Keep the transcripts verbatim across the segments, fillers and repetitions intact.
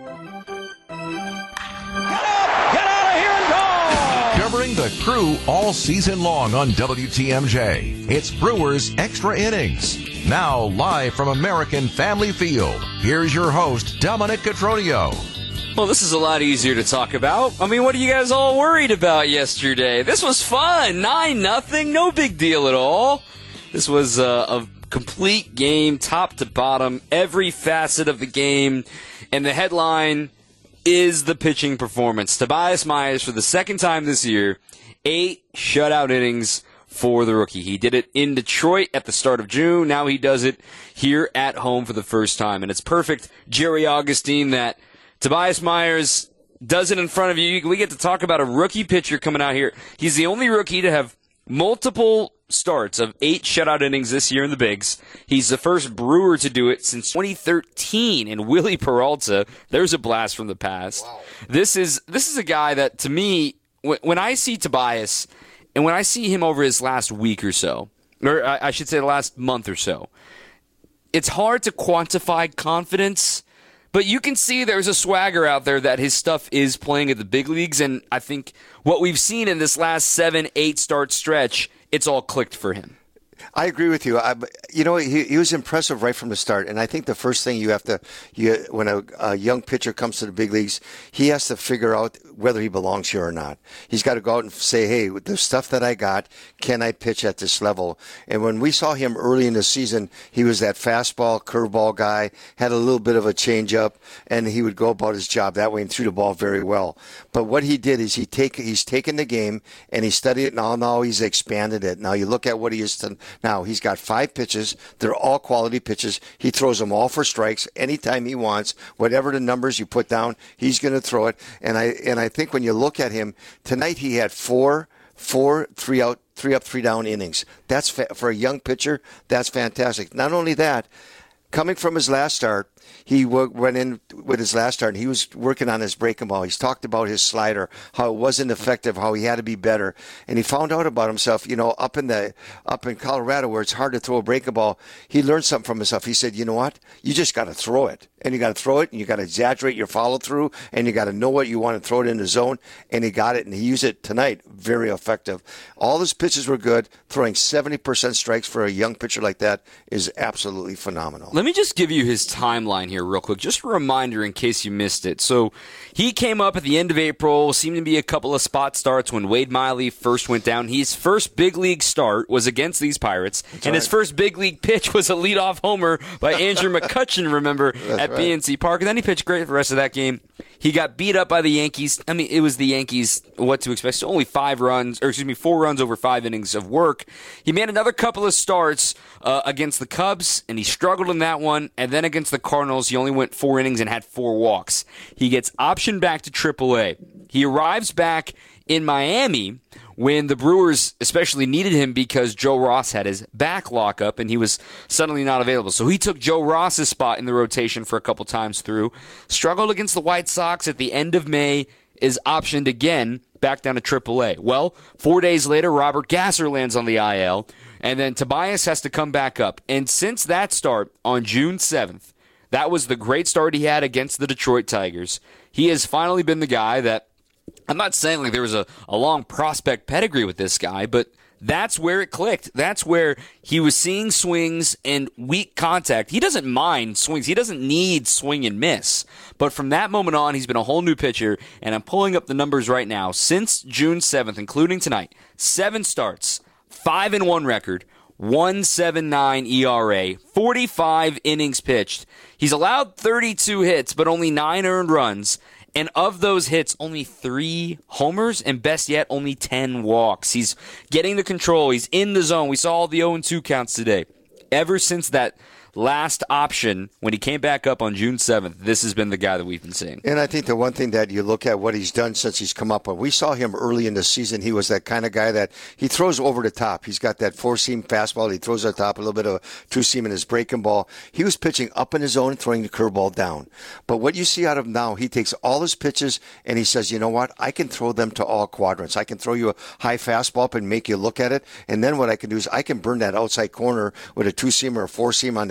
Covering the Crew all season long on W T M J, it's Brewers Extra Innings. Now, live from American Family Field, here's your host, Dominic Cotroneo. Well, this is a lot easier to talk about. I mean, what are you guys all worried about yesterday? This was fun. nine nothing, no big deal at all. This was uh, a complete game, top to bottom, every facet of the game. And the headline is the pitching performance. Tobias Myers, for the second time this year, eight shutout innings for the rookie. He did it in Detroit at the start of June. Now he does it here at home for the first time. And it's perfect, Jerry Augustine, that Tobias Myers does it in front of you. We get to talk about a rookie pitcher coming out here. He's the only rookie to have multiple starts of eight shutout innings this year in the bigs. He's the first Brewer to do it since twenty thirteen. And Willie Peralta, there's a blast from the past. Wow. This is this is a guy that, to me, when, when I see Tobias, and when I see him over his last week or so, or I, I should say the last month or so, it's hard to quantify confidence. But you can see there's a swagger out there that his stuff is playing at the big leagues, and I think what we've seen in this last seven, eight start stretch, it's all clicked for him. I agree with you. I, you know, he, he was impressive right from the start, and I think the first thing you have to, you, when a, a young pitcher comes to the big leagues, he has to figure out whether he belongs here or not. He's got to go out and say, hey, with the stuff that I got, can I pitch at this level? And when we saw him early in the season, he was that fastball, curveball guy, had a little bit of a changeup, and he would go about his job that way and threw the ball very well. But what he did is he take he's taken the game and he studied it. Now, now he's expanded it. Now you look at what he is to, now. He's got five pitches. They're all quality pitches. He throws them all for strikes anytime he wants. Whatever the numbers you put down, he's going to throw it. And I and I think when you look at him tonight, he had four, four, three out, three up, three down innings. That's fa- for a young pitcher. That's fantastic. Not only that, coming from his last start, he w- went in with his last start, and he was working on his breaking ball. He's talked about his slider, how it wasn't effective, how he had to be better. And he found out about himself, you know, up in the up in Colorado where it's hard to throw a breaking ball. He learned something from himself. He said, you know what? You just got to throw it. And you got to throw it, and you got to exaggerate your follow-through, and you got to know what you want to throw it in the zone. And he got it, and he used it tonight. Very effective. All his pitches were good. Throwing seventy percent strikes for a young pitcher like that is absolutely phenomenal. Let me just give you his timeline here real quick. Just a reminder in case you missed it. So he came up at the end of April, seemed to be a couple of spot starts when Wade Miley first went down. His first big league start was against these Pirates, That's and right. his first big league pitch was a leadoff homer by Andrew McCutchen, remember, at right. B N C Park. And then he pitched great for the rest of that game. He got beat up by the Yankees. I mean, it was the Yankees, what to expect. So only five runs, or excuse me, four runs over five innings of work. He made another couple of starts uh, against the Cubs, and he struggled in that one. And then against the Cardinals, he only went four innings and had four walks. He gets optioned back to triple A. He arrives back in Miami when the Brewers especially needed him because Joe Ross had his back lockup and he was suddenly not available. So he took Joe Ross's spot in the rotation for a couple times through. Struggled against the White Sox at the end of May, is optioned again back down to triple A. Well, four days later, Robert Gasser lands on the I L, and then Tobias has to come back up. And since that start on June seventh, that was the great start he had against the Detroit Tigers. He has finally been the guy that, I'm not saying like there was a, a long prospect pedigree with this guy, but that's where it clicked. That's where he was seeing swings and weak contact. He doesn't mind swings. He doesn't need swing and miss. But from that moment on, he's been a whole new pitcher, and I'm pulling up the numbers right now. Since June seventh, including tonight, seven starts, five and one record, one point seven nine E R A, forty-five innings pitched. He's allowed thirty-two hits, but only nine earned runs. And of those hits, only three homers, and best yet, only ten walks. He's getting the control. He's in the zone. We saw all the oh and two counts today. Ever since that last option, when he came back up on June seventh, this has been the guy that we've been seeing. And I think the one thing that you look at what he's done since he's come up, when we saw him early in the season, he was that kind of guy that he throws over the top. He's got that four-seam fastball. He throws at the top, a little bit of two-seam in his breaking ball. He was pitching up in his zone and throwing the curveball down. But what you see out of him now, he takes all his pitches and he says, you know what, I can throw them to all quadrants. I can throw you a high fastball up and make you look at it. And then what I can do is I can burn that outside corner with a two-seam or a four-seam on that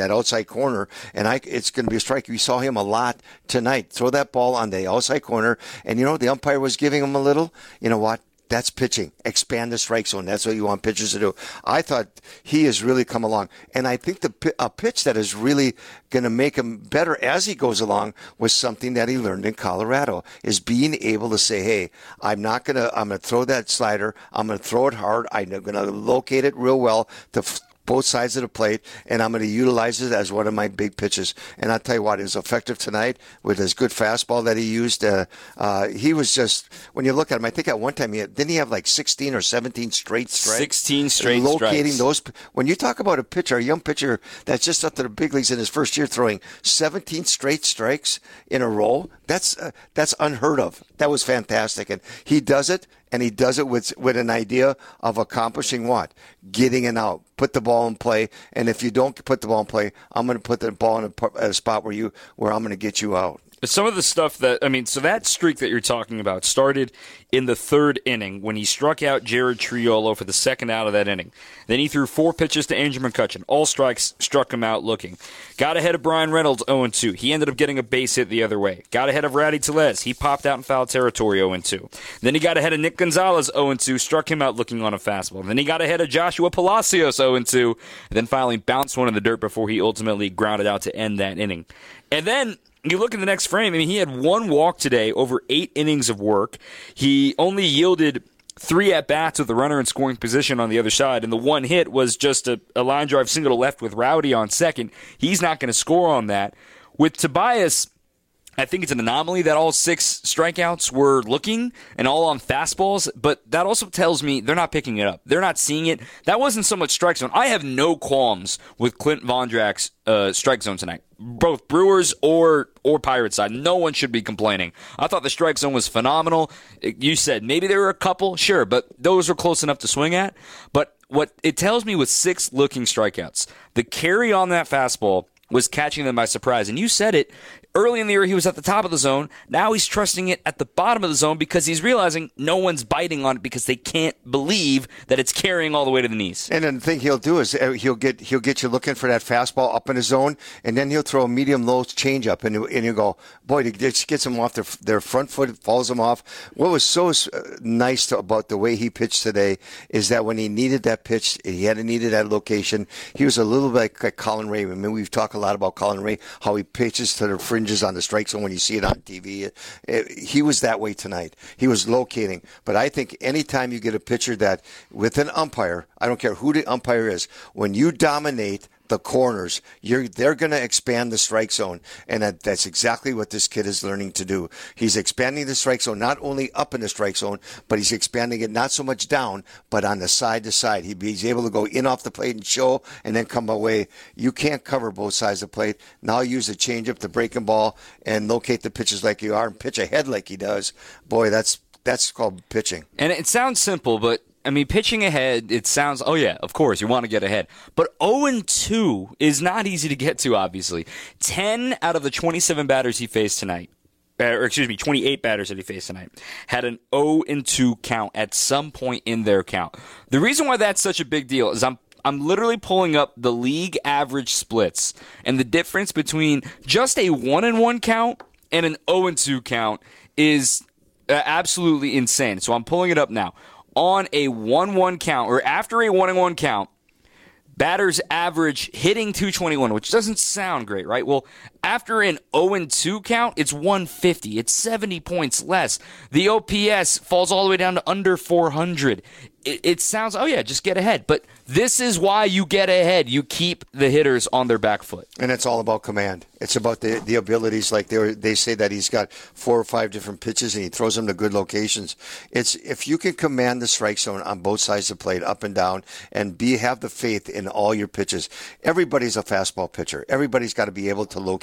that outside corner, and I, it's going to be a strike. We saw him a lot tonight. Throw that ball on the outside corner, and you know, the umpire was giving him a little, you know what? That's pitching. Expand the strike zone. That's what you want pitchers to do. I thought he has really come along. And I think the a pitch that is really going to make him better as he goes along was something that he learned in Colorado, is being able to say, hey, I'm not going to, I'm going to throw that slider. I'm going to throw it hard. I'm going to locate it real well to f- both sides of the plate, and I'm going to utilize it as one of my big pitches. And I'll tell you what, it was effective tonight with his good fastball that he used. Uh, uh, he was just, when you look at him, I think at one time, he had, didn't he have like sixteen or seventeen straight strikes? sixteen straight Locating strikes. those. When you talk about a pitcher, a young pitcher that's just up to the big leagues in his first year throwing seventeen straight strikes in a row, that's uh, that's unheard of. That was fantastic. And he does it. And he does it with with an idea of accomplishing what? Getting an out. Put the ball in play. And if you don't put the ball in play, I'm going to put the ball in a, a spot where you where I'm going to get you out. Some of the stuff that, I mean, so that streak that you're talking about started in the third inning when he struck out Jared Triolo for the second out of that inning. Then he threw four pitches to Andrew McCutchen. All strikes, struck him out looking. Got ahead of Brian Reynolds, oh and two. He ended up getting a base hit the other way. Got ahead of Rowdy Tellez. He popped out in foul territory, oh and two. Then he got ahead of Nick Gonzalez, oh and two. Struck him out looking on a fastball. Then he got ahead of Joshua Palacios, oh and two. And then finally bounced one in the dirt before he ultimately grounded out to end that inning. And then you look in the next frame, I mean, he had one walk today over eight innings of work. He only yielded three at-bats with the runner in scoring position on the other side, and the one hit was just a, a line drive single to left with Rowdy on second. He's not going to score on that. With Tobias, I think it's an anomaly that all six strikeouts were looking and all on fastballs, but that also tells me they're not picking it up. They're not seeing it. That wasn't so much strike zone. I have no qualms with Clint Vondrak's uh, strike zone tonight, both Brewers or or Pirates side. No one should be complaining. I thought the strike zone was phenomenal. You said maybe there were a couple, sure, but those were close enough to swing at. But what it tells me with six looking strikeouts, the carry on that fastball was catching them by surprise. And you said it. Early in the year, he was at the top of the zone. Now he's trusting it at the bottom of the zone because he's realizing no one's biting on it because they can't believe that it's carrying all the way to the knees. And then the thing he'll do is he'll get he'll get you looking for that fastball up in the zone, and then he'll throw a medium-low changeup, and and you go, boy, it just gets them off their their front foot, falls them off. What was so nice to, about the way he pitched today is that when he needed that pitch, he had needed that location. He was a little bit like, like Colin Ray. I mean, we've talked a lot about Colin Ray, how he pitches to the fringes on the strike zone when you see it on T V. It, it, he was that way tonight. He was locating. But I think anytime you get a pitcher that, with an umpire, I don't care who the umpire is, when you dominate the corners, you're they're going to expand the strike zone, and that, that's exactly what this kid is learning to do. He's expanding the strike zone not only up in the strike zone, but he's expanding it not so much down, but on the side to side. He, he's able to go in off the plate and show, and then come away. You can't cover both sides of the plate. Now use the changeup, the breaking ball, and locate the pitches like you are, and pitch ahead like he does. Boy, that's that's called pitching. And it sounds simple, but I mean, pitching ahead, it sounds, oh yeah, of course, you want to get ahead. But oh and two is not easy to get to, obviously. ten out of the twenty-seven batters he faced tonight, or excuse me, twenty-eight batters that he faced tonight, had an oh and two count at some point in their count. The reason why that's such a big deal is I'm I'm literally pulling up the league average splits, and the difference between just a one and one count and an oh and two count is uh, absolutely insane. So I'm pulling it up now. On a one one count, or after a one and one count, batters average hitting two twenty-one, which doesn't sound great, right? Well, after an oh and two count, it's one fifty. It's seventy points less. The O P S falls all the way down to under four hundred. It, it sounds, oh yeah, just get ahead. But this is why you get ahead. You keep the hitters on their back foot. And it's all about command. It's about the the abilities. Like they were, they say that he's got four or five different pitches and he throws them to good locations. It's if you can command the strike zone on both sides of the plate, up and down, and be have the faith in all your pitches. Everybody's a fastball pitcher. Everybody's got to be able to locate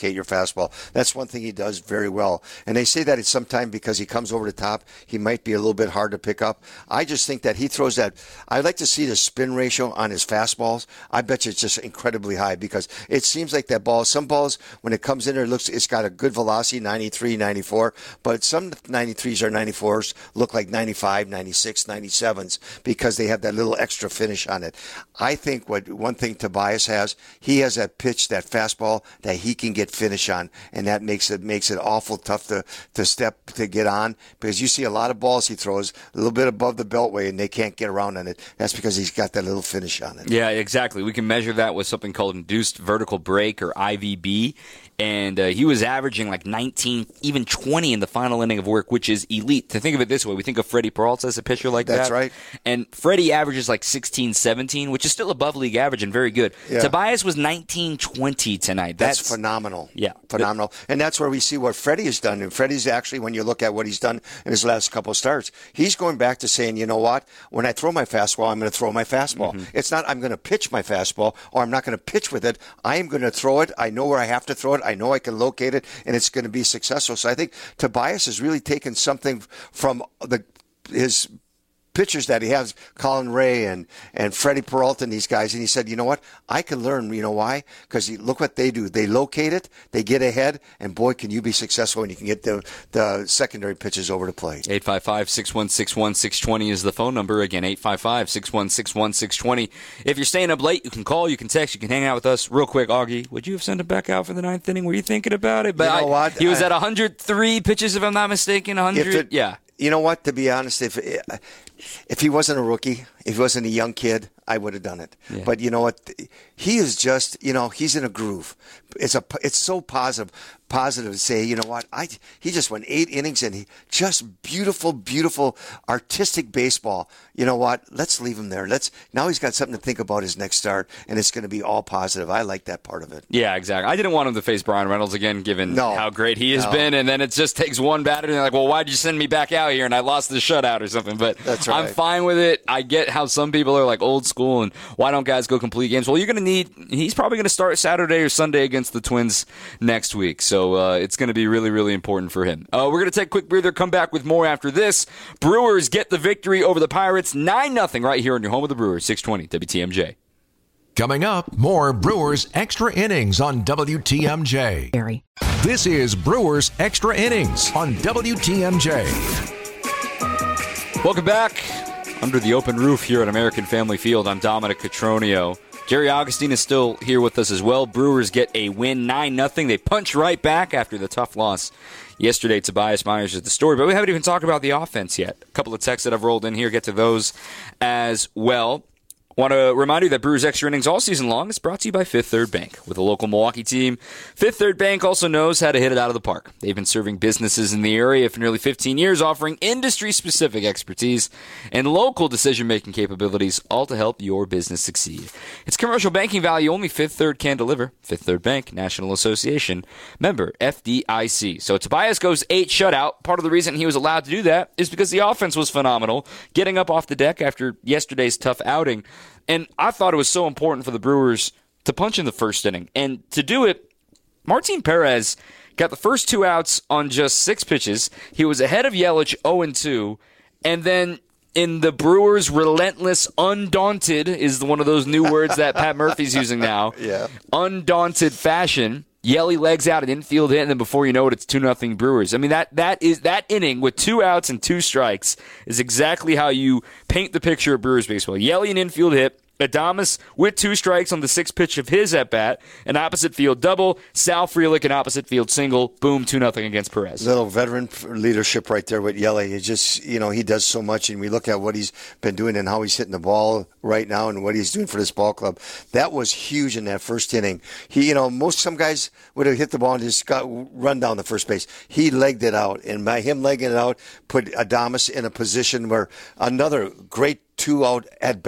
locate your fastball. That's one thing he does very well. And they say that it's sometimes because he comes over the top, he might be a little bit hard to pick up. I just think that he throws that. I'd like to see the spin ratio on his fastballs. I bet you it's just incredibly high because it seems like that ball, some balls, when it comes in there, it looks, it's got a good velocity, ninety-three, ninety-four, but some ninety-threes or ninety-fours look like ninety-five, ninety-six, ninety-sevens because they have that little extra finish on it. I think what one thing Tobias has, he has that pitch, that fastball that he can get finish on, and that makes it makes it awful tough to, to step to get on because you see a lot of balls he throws a little bit above the beltway and they can't get around on it. That's because he's got that little finish on it. Yeah, exactly. We can measure that with something called induced vertical break, or I V B. And uh, he was averaging like nineteen, even twenty in the final inning of work, which is elite. To think of it this way, we think of Freddie Peralta as a pitcher like That's that. That's right. And Freddie averages like sixteen, seventeen, which is still above league average and very good. Yeah. Tobias was nineteen, twenty tonight. That's, that's phenomenal. Yeah. Phenomenal. And that's where we see what Freddie has done. And Freddie's actually, when you look at what he's done in his last couple of starts, he's going back to saying, you know what, when I throw my fastball, I'm going to throw my fastball. Mm-hmm. It's not I'm going to pitch my fastball or I'm not going to pitch with it. I am going to throw it. I know where I have to throw it. I know I can locate it, and it's going to be successful. So I think Tobias has really taken something from the his pitchers that he has, Colin Ray and, and Freddie Peralta and these guys, and he said, you know what, I can learn. You know why? Because look what they do. They locate it, they get ahead, and boy, can you be successful when you can get the, the secondary pitches over the plate. eight five five, six one six, one six two zero is the phone number. Again, eight five five, six one six, one six two zero. If you're staying up late, you can call, you can text, you can hang out with us. Real quick, Augie, would you have sent him back out for the ninth inning? Were you thinking about it? But you know I, what? He was I, at one hundred three pitches, if I'm not mistaken. one hundred, it, yeah. You know what? To be honest, if if he wasn't a rookie, if he wasn't a young kid, I would have done it. Yeah. But you know what? He is just, you know, he's in a groove. It's a, it's so positive, positive to say, you know what? I he just went eight innings and he just beautiful, beautiful, artistic baseball. You know what? Let's leave him there. Let's now he's got something to think about his next start, and it's going to be all positive. I like that part of it. Yeah, exactly. I didn't want him to face Brian Reynolds again, given no. how great he has no. been, and then it just takes one batter, and they're like, well, why'd you send me back out here? And I lost the shutout or something. But That's right. I'm fine with it. I get how some people are like old school, and why don't guys go complete games? Well, you're going to need. He's probably going to start Saturday or Sunday against the Twins next week, so uh, it's going to be really, really important for him. Uh, we're going to take a quick breather, come back with more after this. Brewers get the victory over the Pirates, nine nothing, right here on your home of the Brewers, six twenty W T M J. Coming up, more Brewers Extra Innings on W T M J. This is Brewers Extra Innings on W T M J. Welcome back. Under the open roof here at American Family Field, I'm Dominic Cotroneo. Jerry Augustine is still here with us as well. Brewers get a win, nine nothing. They punch right back after the tough loss yesterday. Tobias Myers is the story, but we haven't even talked about the offense yet. A couple of texts that have rolled in here, get to those as well. Want to remind you that Brewers Extra Innings all season long is brought to you by Fifth Third Bank. With a local Milwaukee team, Fifth Third Bank also knows how to hit it out of the park. They've been serving businesses in the area for nearly fifteen years, offering industry-specific expertise and local decision-making capabilities, all to help your business succeed. It's commercial banking value only Fifth Third can deliver. Fifth Third Bank, National Association, member F D I C. So Tobias goes eight shutout. Part of the reason he was allowed to do that is because the offense was phenomenal, getting up off the deck after yesterday's tough outing. And I thought it was so important for the Brewers to punch in the first inning. And to do it, Martin Perez got the first two outs on just six pitches. He was ahead of Yelich oh and two. And then in the Brewers' relentless, undaunted, is one of those new words that Pat Murphy's using now. Yeah. Undaunted fashion. Yelly legs out an infield hit, and then before you know it, it's two nothing Brewers. I mean, that that is that inning with two outs and two strikes is exactly how you paint the picture of Brewers baseball. Yelly an infield hit, Adames with two strikes on the sixth pitch of his at-bat, an opposite field double, Sal Frelick an opposite field single, boom, two nothing against Perez. Little veteran leadership right there with Yelly. He just, you know, he does so much, and we look at what he's been doing and how he's hitting the ball right now and what he's doing for this ball club. That was huge in that first inning. He, you know, most some guys would have hit the ball and just got run down the first base. He legged it out, and by him legging it out, put Adames in a position where another great two-out at-bat.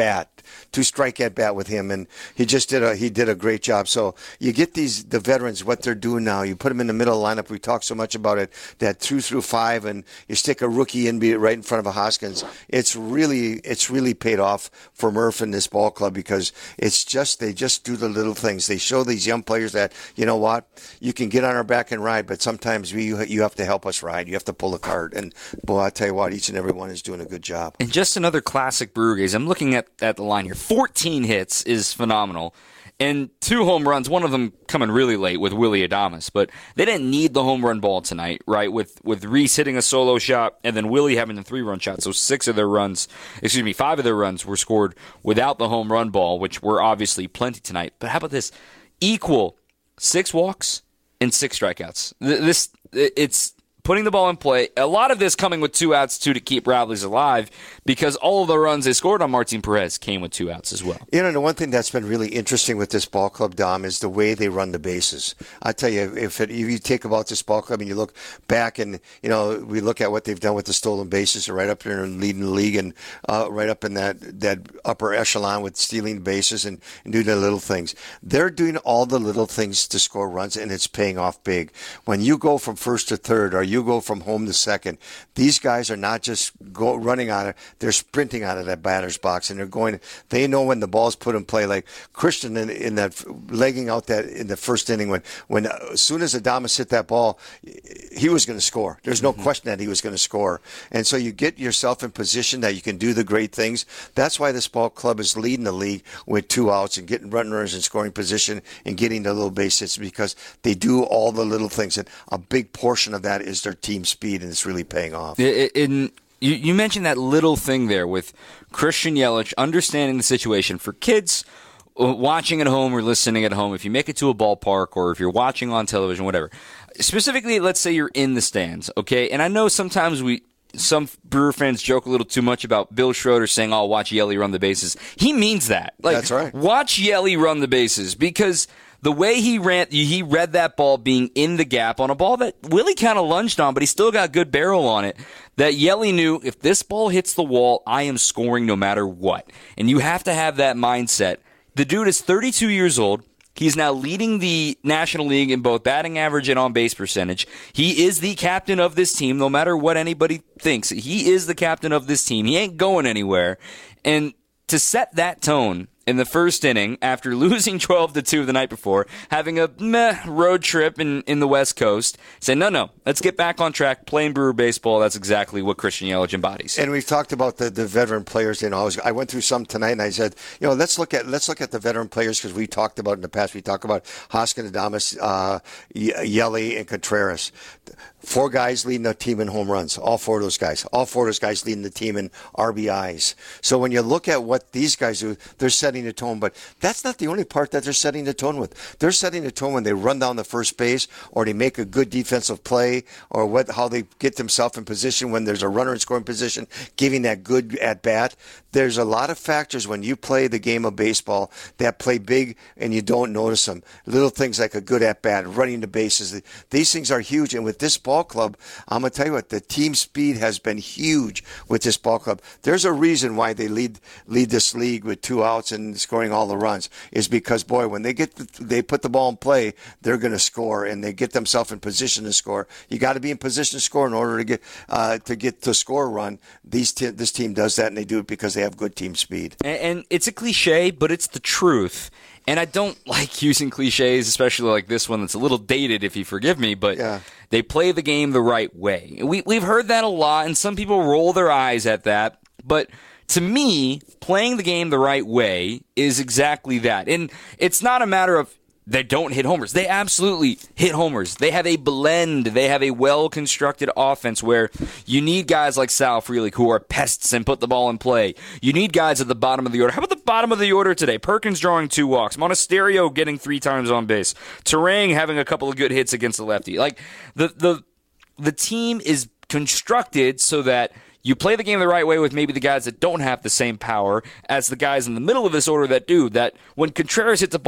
two strike at bat with him, and he just did a he did a great job. So you get these the veterans what they're doing now. You put them in the middle of the lineup. We talk so much about it, that two through five, and you stick a rookie in right in front of a Hoskins. It's really it's really paid off for Murph and this ball club, because it's just they just do the little things. They show these young players that, you know what, you can get on our back and ride, but sometimes we you have to help us ride. You have to pull the cart. And boy, I tell you what, each and every one is doing a good job. And just another classic Brewer gaze. I'm looking at, at the line here. fourteen hits is phenomenal. And two home runs, one of them coming really late with Willy Adames. But they didn't need the home run ball tonight, right? With with Reese hitting a solo shot and then Willie having the three-run shot. So six of their runs, excuse me, five of their runs were scored without the home run ball, which were obviously plenty tonight. But how about this? Equal six walks and six strikeouts. This it's putting the ball in play. A lot of this coming with two outs, too, to keep Radley's alive, because all of the runs they scored on Martin Perez came with two outs as well. You know, the one thing that's been really interesting with this ball club, Dom, is the way they run the bases. I tell you, if, it, if you take about this ball club and you look back and, you know, we look at what they've done with the stolen bases, they're right up there and leading the league, and uh, right up in that, that upper echelon with stealing bases and, and doing the little things. They're doing all the little things to score runs, and it's paying off big. When you go from first to third, or you You go from home to second, these guys are not just go running out of, they're sprinting out of that batter's box, and they're going, they know when the ball's put in play. Like Christian in, in that, legging out that in the first inning, when, when uh, as soon as Adames hit that ball, he was going to score. There's no mm-hmm. question that he was going to score. And so you get yourself in position that you can do the great things. That's why this ball club is leading the league with two outs and getting runners in scoring position and getting the little base hits, because they do all the little things. And a big portion of that is their team speed, and it's really paying off. In, you, you mentioned that little thing there with Christian Yelich understanding the situation. For kids watching at home or listening at home, if you make it to a ballpark or if you're watching on television, whatever, specifically, let's say you're in the stands, okay? And I know sometimes we some Brewer fans joke a little too much about Bill Schroeder saying, "Oh, watch Yelly run the bases." He means that. Like, that's right. Watch Yelly run the bases, because the way he ran, he read that ball being in the gap on a ball that Willie kind of lunged on, but he still got good barrel on it, that Yelly knew, if this ball hits the wall, I am scoring no matter what. And you have to have that mindset. The dude is thirty-two years old. He's now leading the National League in both batting average and on-base percentage. He is the captain of this team, no matter what anybody thinks. He is the captain of this team. He ain't going anywhere. And to set that tone in the first inning, after losing twelve to two the night before, having a meh road trip in, in the West Coast, say, no, no, let's get back on track, playing Brewer baseball. That's exactly what Christian Yelich embodies. And we've talked about the, the veteran players. You know, I, was, I went through some tonight, and I said, you know, let's look at let's look at the veteran players, because we talked about in the past. We talked about Hoskins, Adames, uh, Yelly, and Contreras. Four guys leading the team in home runs. All four of those guys. All four of those guys leading the team in R B Is. So when you look at what these guys do, they're setting the tone. But that's not the only part that they're setting the tone with. They're setting the tone when they run down the first base, or they make a good defensive play, or what how they get themselves in position when there's a runner in scoring position, giving that good at bat. There's a lot of factors when you play the game of baseball that play big and you don't notice them. Little things like a good at bat, running the bases. These things are huge. And with this ball club, I'm going to tell you what, the team speed has been huge with this ball club. There's a reason why they lead lead this league with two outs and scoring all the runs, is because, boy, when they get the, they put the ball in play, they're going to score, and they get themselves in position to score. You got to be in position to score in order to get uh, to get to score a run. These t- this team does that, and they do it because they have good team speed. And, and it's a cliche, but it's the truth. And I don't like using cliches, especially like this one that's a little dated, if you forgive me, but yeah. They play the game the right way. We, we've heard that a lot, and some people roll their eyes at that. But to me, playing the game the right way is exactly that. And it's not a matter of they don't hit homers. They absolutely hit homers. They have a blend. They have a well-constructed offense where you need guys like Sal Frelick who are pests and put the ball in play. You need guys at the bottom of the order. How about the bottom of the order today? Perkins drawing two walks. Monasterio getting three times on base. Terang having a couple of good hits against the lefty. Like, the the the team is constructed so that you play the game the right way with maybe the guys that don't have the same power as the guys in the middle of this order that do. That when Contreras hits a ball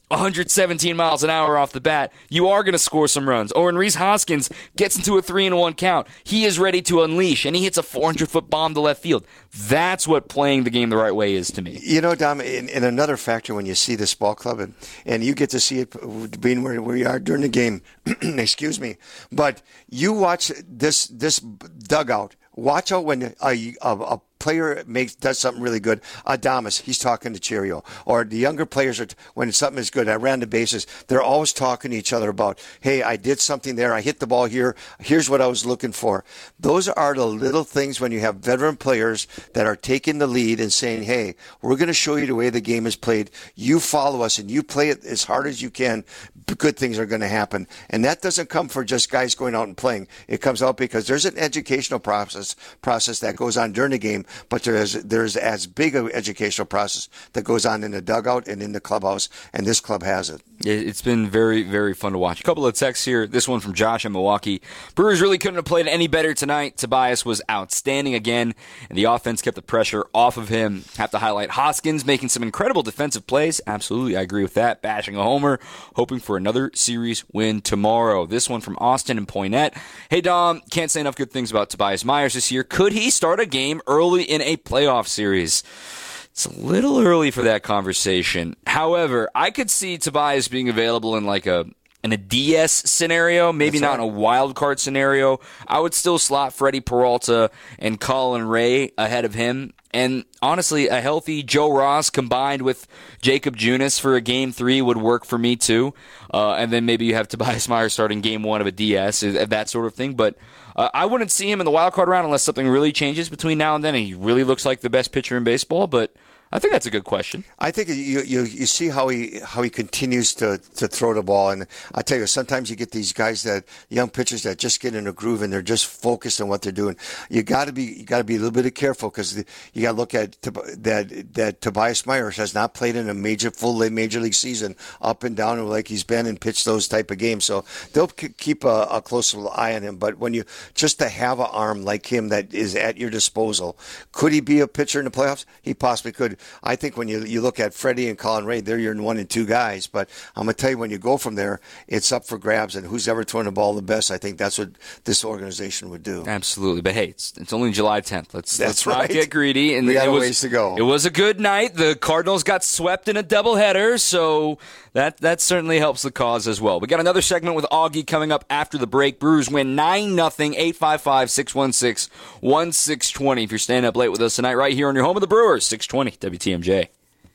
one hundred seventeen miles an hour off the bat, you are going to score some runs. Or when Rhys Hoskins gets into a three and one count, he is ready to unleash, and he hits a four hundred foot bomb to left field. That's what playing the game the right way is to me. You know, Dom, in, in another factor when you see this ball club, and, and you get to see it being where we are during the game, excuse me, but you watch this this dugout. Watch out when a, a, a player makes does something really good. Adames, he's talking to Cheerio. Or the younger players, are when something is good, I ran the bases, they're always talking to each other about, hey, I did something there, I hit the ball here, here's what I was looking for. Those are the little things when you have veteran players that are taking the lead and saying, hey, we're going to show you the way the game is played. You follow us and you play it as hard as you can. Good things are going to happen. And that doesn't come for just guys going out and playing. It comes out because there's an educational process process that goes on during the game, but there's there's as big an educational process that goes on in the dugout and in the clubhouse, and this club has it. It's been very, very fun to watch. A couple of texts here. This one from Josh in Milwaukee. Brewers really couldn't have played any better tonight. Tobias was outstanding again, and the offense kept the pressure off of him. Have to highlight Hoskins making some incredible defensive plays. Absolutely, I agree with that. Bashing a homer, hoping for another series win tomorrow. This one from Austin and Poinette. Hey, Dom, can't say enough good things about Tobias Myers this year. Could he start a game early in a playoff series? It's a little early for that conversation. However, I could see Tobias being available in like a in a D S scenario, maybe That's not right. in a wild card scenario. I would still slot Freddie Peralta and Colin Ray ahead of him. And honestly, a healthy Joe Ross combined with Jacob Junis for a game three would work for me too. Uh, and then maybe you have Tobias Myers starting game one of a D S, that sort of thing. But uh, I wouldn't see him in the wild card round unless something really changes between now and then. And he really looks like the best pitcher in baseball, but I think that's a good question. I think you you, you see how he how he continues to, to throw the ball, and I tell you, sometimes you get these guys that young pitchers that just get in a groove and they're just focused on what they're doing. You got to be you got to be a little bit careful because you got to look at that that Tobias Myers has not played in a major full major league season up and down like he's been and pitched those type of games. So they'll keep a, a close eye on him. But when you just to have an arm like him that is at your disposal, could he be a pitcher in the playoffs? He possibly could. I think when you you look at Freddie and Colin Ray, they're your one and two guys. But I'm going to tell you, when you go from there, it's up for grabs. And who's ever throwing the ball the best, I think that's what this organization would do. Absolutely. But hey, it's, it's only July tenth. Let's, that's let's right. not get greedy. And we got it a was, ways to go. It was a good night. The Cardinals got swept in a doubleheader, so that, that certainly helps the cause as well. We got another segment with Augie coming up after the break. Brewers win nine nothing, eight five five, six one six, one six two zero. If you're staying up late with us tonight, right here on your home of the Brewers, six twenty W T M J.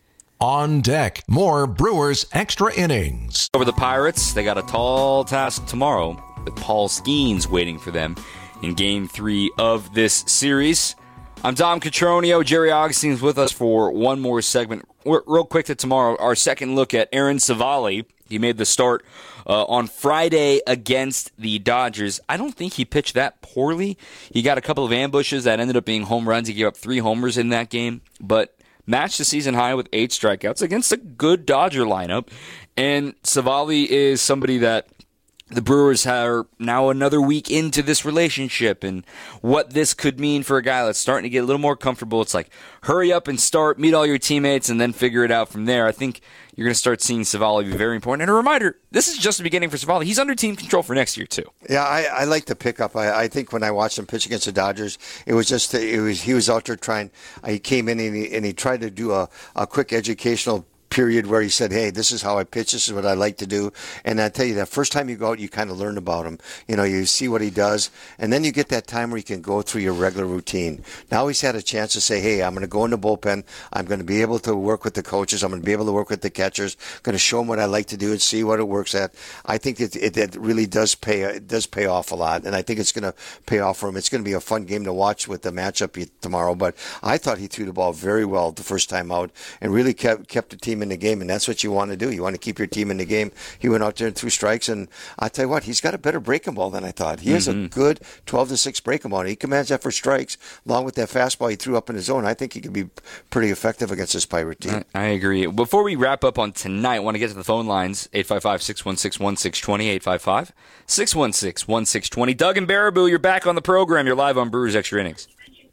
On deck, more Brewers Extra Innings. Over the Pirates, they got a tall task tomorrow with Paul Skeens waiting for them in Game three of this series. I'm Dom Catronio. Jerry Augustine's with us for one more segment. Real quick to tomorrow, our second look at Aaron Civale. He made the start uh, on Friday against the Dodgers. I don't think he pitched that poorly. He got a couple of ambushes that ended up being home runs. He gave up three homers in that game, but matched the season high with eight strikeouts against a good Dodger lineup. And Civale is somebody that the Brewers are now another week into this relationship and what this could mean for a guy that's starting to get a little more comfortable. It's like, hurry up and start, meet all your teammates, and then figure it out from there. I think you're going to start seeing Civale be very important. And a reminder, this is just the beginning for Civale. He's under team control for next year, too. Yeah, I, I like the pickup. I, I think when I watched him pitch against the Dodgers, it was just it was he was out there trying. He came in and he, and he tried to do a, a quick educational period where he said, hey, this is how I pitch, this is what I like to do. And I tell you, that first time you go out, you kind of learn about him. You know, you see what he does, and then you get that time where you can go through your regular routine. Now he's had a chance to say, hey, I'm going to go in the bullpen. I'm going to be able to work with the coaches. I'm going to be able to work with the catchers. I'm going to show them what I like to do and see what it works at. I think it, it, it really does pay it does pay off a lot, and I think it's going to pay off for him. It's going to be a fun game to watch with the matchup tomorrow, but I thought he threw the ball very well the first time out and really kept, kept the team in the game, and that's what you want to do. You want to keep your team in the game. He went out there and threw strikes, and I tell you what, he's got a better breaking ball than I thought. He mm-hmm. has a good twelve to six breaking ball. He commands that for strikes, along with that fastball he threw up in his zone. I think he could be pretty effective against this Pirate team. I, I agree. Before we wrap up on tonight, I want to get to the phone lines, eight five five, six one six, one six two zero, eight five five, six one six, one six two zero. Doug and Baraboo, you're back on the program. You're live on Brewers Extra Innings.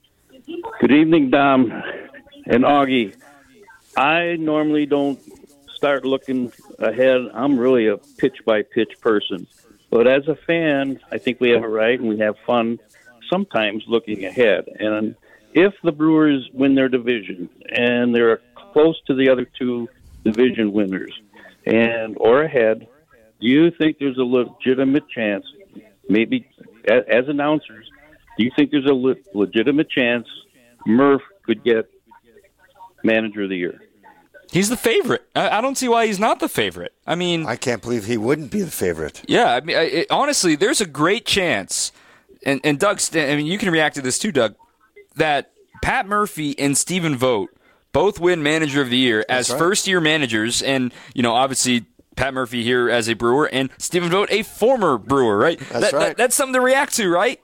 Good evening, Dom and Augie. I normally don't start looking ahead. I'm really a pitch-by-pitch person. But as a fan, I think we have a right and we have fun sometimes looking ahead. And if the Brewers win their division and they're close to the other two division winners and or ahead, do you think there's a legitimate chance, maybe as, as announcers, do you think there's a le- legitimate chance Murph could get Manager of the Year? He's the favorite. I, I don't see why he's not the favorite. I mean, I can't believe he wouldn't be the favorite. Yeah, I mean, I, it, honestly, there's a great chance, and, and Doug, I mean, you can react to this too, Doug, that Pat Murphy and Stephen Vogt both win Manager of the Year as right. first-year managers, and, you know, obviously Pat Murphy here as a Brewer, and Stephen Vogt a former Brewer, right? That's that, right. That, that's something to react to, right?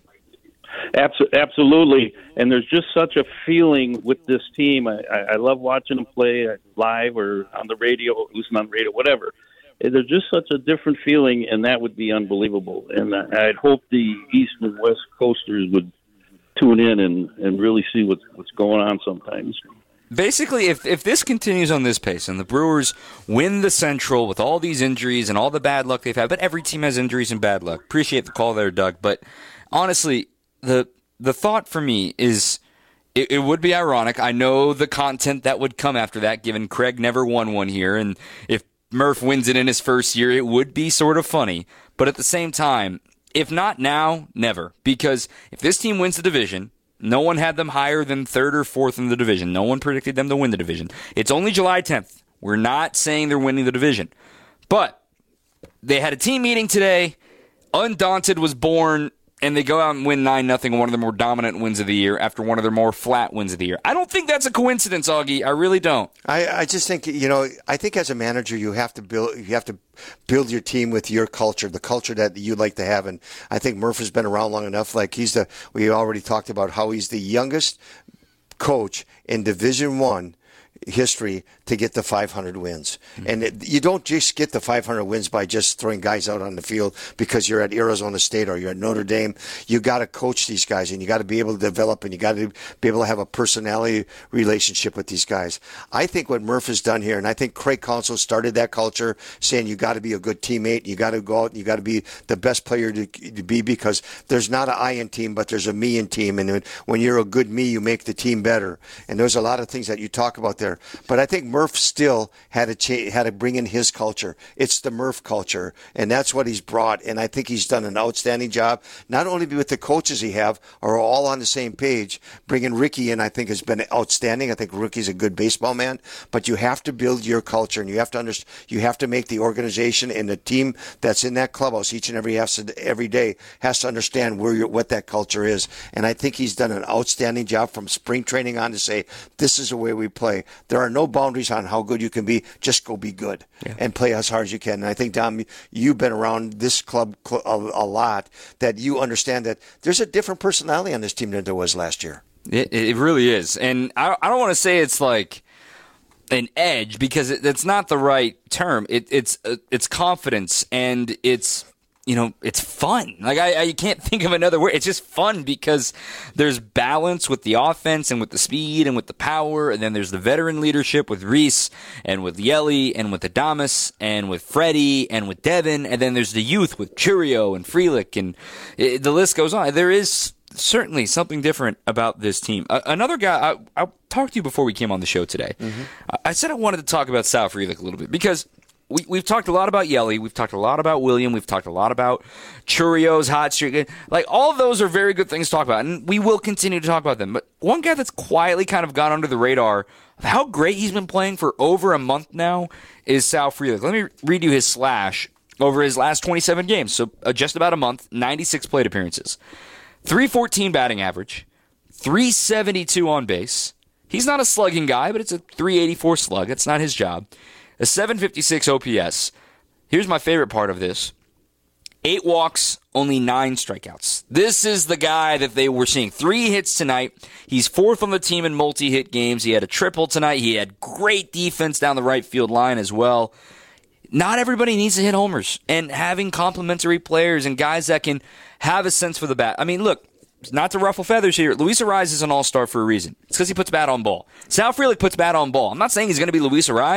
Absolutely, and there's just such a feeling with this team. I, I love watching them play live or on the radio, listen on the radio, whatever. There's just such a different feeling, and that would be unbelievable. And I'd hope the East and West Coasters would tune in and, and really see what's, what's going on sometimes. Basically, if if this continues on this pace and the Brewers win the Central with all these injuries and all the bad luck they've had, but every team has injuries and bad luck. Appreciate the call there, Doug. But honestly, the the thought for me is it, it would be ironic. I know the content that would come after that, given Craig never won one here. And if Murph wins it in his first year, it would be sort of funny. But at the same time, if not now, never. Because if this team wins the division, no one had them higher than third or fourth in the division. No one predicted them to win the division. It's only July tenth. We're not saying they're winning the division. But they had a team meeting today. Undaunted was born, and they go out and win nine nothing, one of their more dominant wins of the year after one of their more flat wins of the year. I don't think that's a coincidence, Augie. I really don't. I, I just think, you know, I think as a manager, you have to build, you have to build your team with your culture, the culture that you like to have. And I think Murph has been around long enough. Like he's the, we already talked about how he's the youngest coach in Division One history to get the five hundred wins. Mm-hmm. And it, you don't just get the five hundred wins by just throwing guys out on the field because you're at Arizona State or you're at Notre Dame. You got to coach these guys, and you got to be able to develop, and you got to be able to have a personality relationship with these guys. I think what Murph has done here, and I think Craig Counsell started that culture, saying you got to be a good teammate, you got to go out, and you got to be the best player to, to be, because there's not an I in team, but there's a me in team, and when you're a good me, you make the team better. And there's a lot of things that you talk about there. But I think Murph still had to cha- had to bring in his culture. It's the Murph culture, and that's what he's brought. And I think he's done an outstanding job, not only with the coaches he have are all on the same page. Bringing Ricky in, I think, has been outstanding. I think Ricky's a good baseball man. But you have to build your culture, and you have to understand. You have to make the organization and the team that's in that clubhouse each and every has to, every day has to understand where you're, what that culture is. And I think he's done an outstanding job from spring training on to say this is the way we play. There are no boundaries on how good you can be. Just go be good yeah. and play as hard as you can. And I think, Dom, you've been around this club a, a lot, that you understand that there's a different personality on this team than there was last year. It, it really is. And I, I don't want to say it's like an edge, because it, it's not the right term. It, it's uh, it's confidence, and it's, you know, it's fun. Like, I, I can't think of another word. It's just fun because there's balance with the offense and with the speed and with the power. And then there's the veteran leadership with Reese and with Yelly and with Adames and with Freddie and with Devin. And then there's the youth with Churio and Frelick, and it, the list goes on. There is certainly something different about this team. Uh, another guy, I, I talked to you before we came on the show today. Mm-hmm. I, I said I wanted to talk about Sal Frelick a little bit because We, we've talked a lot about Yelly. We've talked a lot about William. We've talked a lot about Churio's hot streak. Like, all of those are very good things to talk about, and we will continue to talk about them. But one guy that's quietly kind of gone under the radar of how great he's been playing for over a month now is Sal Frelick. Let me read you his slash over his last twenty-seven games. So uh, just about a month, ninety-six plate appearances. three fourteen batting average, three seventy-two on base. He's not a slugging guy, but it's a three eighty-four slug. That's not his job. A seven fifty-six O P S. Here's my favorite part of this. Eight walks, only nine strikeouts. This is the guy that they were seeing. Three hits tonight. He's fourth on the team in multi-hit games. He had a triple tonight. He had great defense down the right field line as well. Not everybody needs to hit homers. And having complementary players and guys that can have a sense for the bat. I mean, look, not to ruffle feathers here, Luis Arraez is an all-star for a reason. It's because he puts bat on ball. Sal Frelick puts bat on ball. I'm not saying he's going to be Luis Arraez,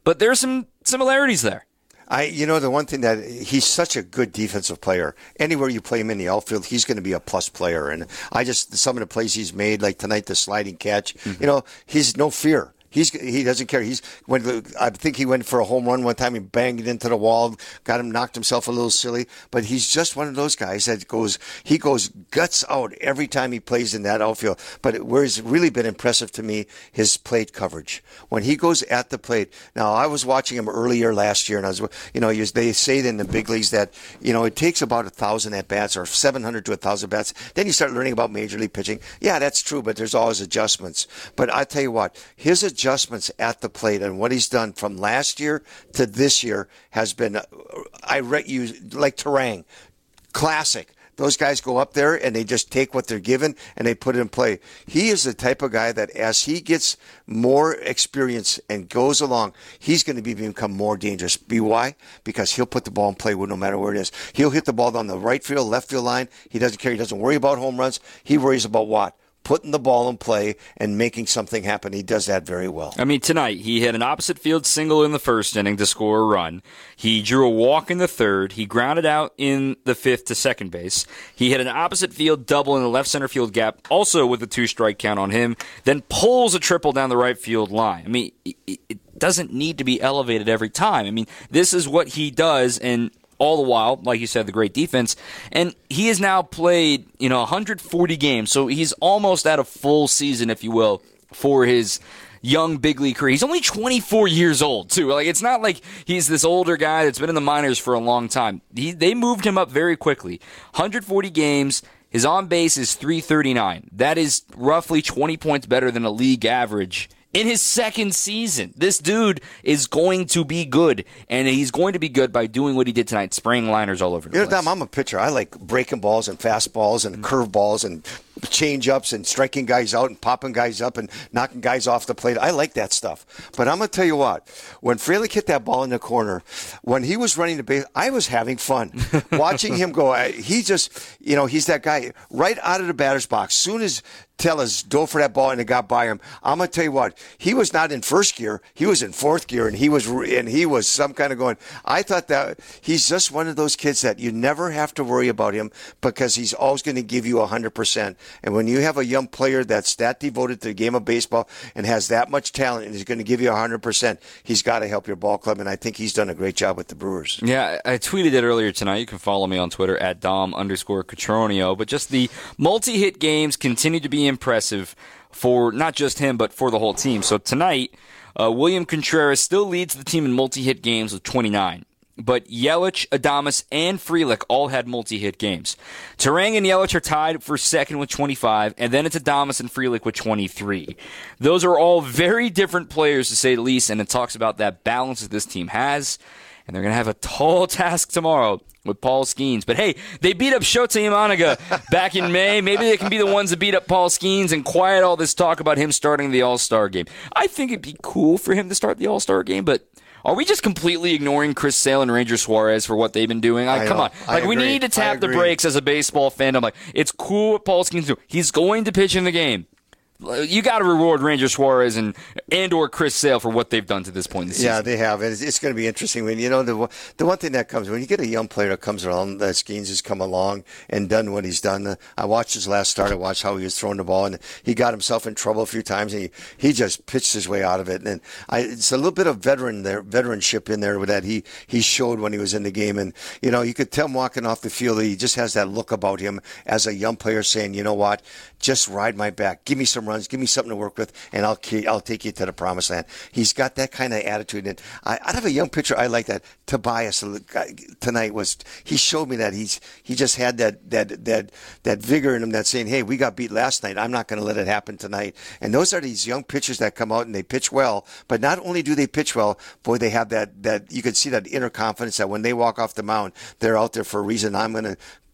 but there's some similarities there. I, you know, the one thing that he's such a good defensive player. Anywhere you play him in the outfield, he's going to be a plus player. And I just, some of the plays he's made, like tonight, the sliding catch, mm-hmm. you know, he's no fear. He's he doesn't care. He's when I think he went for a home run one time. He banged it into the wall, got him knocked himself a little silly. But he's just one of those guys that goes he goes guts out every time he plays in that outfield. But where it's really been impressive to me, his plate coverage when he goes at the plate. Now I was watching him earlier last year, and I was you know they say in the big leagues that you know it takes about a thousand at bats or seven hundred to a thousand bats. Then you start learning about major league pitching. Yeah, that's true, but there's always adjustments. But I tell you what, his adjustments adjustments at the plate and what he's done from last year to this year has been, I rate you like Terang, classic. Those guys go up there and they just take what they're given and they put it in play. He is the type of guy that as he gets more experience and goes along, he's going to be, become more dangerous. Be why? Because he'll put the ball in play no matter where it is. He'll hit the ball on the right field, left field line. He doesn't care. He doesn't worry about home runs. He worries about what? Putting the ball in play and making something happen. He does that very well. I mean, tonight, he hit an opposite field single in the first inning to score a run. He drew a walk in the third. He grounded out in the fifth to second base. He hit an opposite field double in the left center field gap, also with a two-strike count on him, then pulls a triple down the right field line. I mean, it doesn't need to be elevated every time. I mean, this is what he does, and all the while, like you said, the great defense. And he has now played, you know, one hundred forty games. So he's almost at a full season, if you will, for his young big league career. He's only twenty-four years old, too. Like, it's not like he's this older guy that's been in the minors for a long time. He, they moved him up very quickly. one hundred forty games. His on base is three thirty-nine. That is roughly twenty points better than a league average. In his second season, this dude is going to be good, and he's going to be good by doing what he did tonight, spraying liners all over the you know, place. Dom, I'm a pitcher. I like breaking balls and fastballs and curve balls and change-ups and striking guys out and popping guys up and knocking guys off the plate. I like that stuff. But I'm going to tell you what, when Frelick hit that ball in the corner, when he was running the base, I was having fun. Watching him go, he just, you know, he's that guy right out of the batter's box. Soon as Tellez dove for that ball and it got by him, I'm going to tell you what, he was not in first gear. He was in fourth gear, and he was and he was some kind of going. I thought that he's just one of those kids that you never have to worry about him because he's always going to give you one hundred percent. And when you have a young player that's that devoted to the game of baseball and has that much talent and is going to give you one hundred percent, he's got to help your ball club, and I think he's done a great job with the Brewers. Yeah, I tweeted it earlier tonight. You can follow me on Twitter at Dom underscore Catronio. But just the multi-hit games continue to be impressive for not just him, but for the whole team. So tonight, uh, William Contreras still leads the team in multi-hit games with twenty-nine. But Yelich, Adames, and Frelick all had multi-hit games. Terang and Yelich are tied for second with twenty-five, and then it's Adames and Frelick with twenty-three. Those are all very different players, to say the least, and it talks about that balance that this team has. And they're going to have a tall task tomorrow with Paul Skeens. But hey, they beat up Shota Imanaga back in May. Maybe they can be the ones that beat up Paul Skeens and quiet all this talk about him starting the All-Star game. I think it'd be cool for him to start the All-Star game, but are we just completely ignoring Chris Sale and Ranger Suarez for what they've been doing? Like, come on. Like, we need to tap the brakes as a baseball fan. I'm like, it's cool what Paul Skeens do. He's going to pitch in the game. You got to reward Ranger Suarez and and or Chris Sale for what they've done to this point in the season. Yeah, they have. It's, it's going to be interesting. When you know the the one thing that comes when you get a young player that comes around, that Skeens has come along and done what he's done. I watched his last start. I watched how he was throwing the ball, and he got himself in trouble a few times, and he, he just pitched his way out of it. And I, it's a little bit of veteran there, veteranship in there that he he showed when he was in the game. And you know, you could tell him walking off the field, he just has that look about him as a young player, saying, you know what, just ride my back, give me some runs, give me something to work with, and I'll I'll take you to the promised land. He's got that kind of attitude, and I, out of a young pitcher, I like that. Tobias tonight was he showed me that he's he just had that that that that vigor in him that's saying, hey, we got beat last night. I'm not going to let it happen tonight. And those are these young pitchers that come out and they pitch well, but not only do they pitch well, boy, they have that that you can see that inner confidence that when they walk off the mound, they're out there for a reason. I'm going to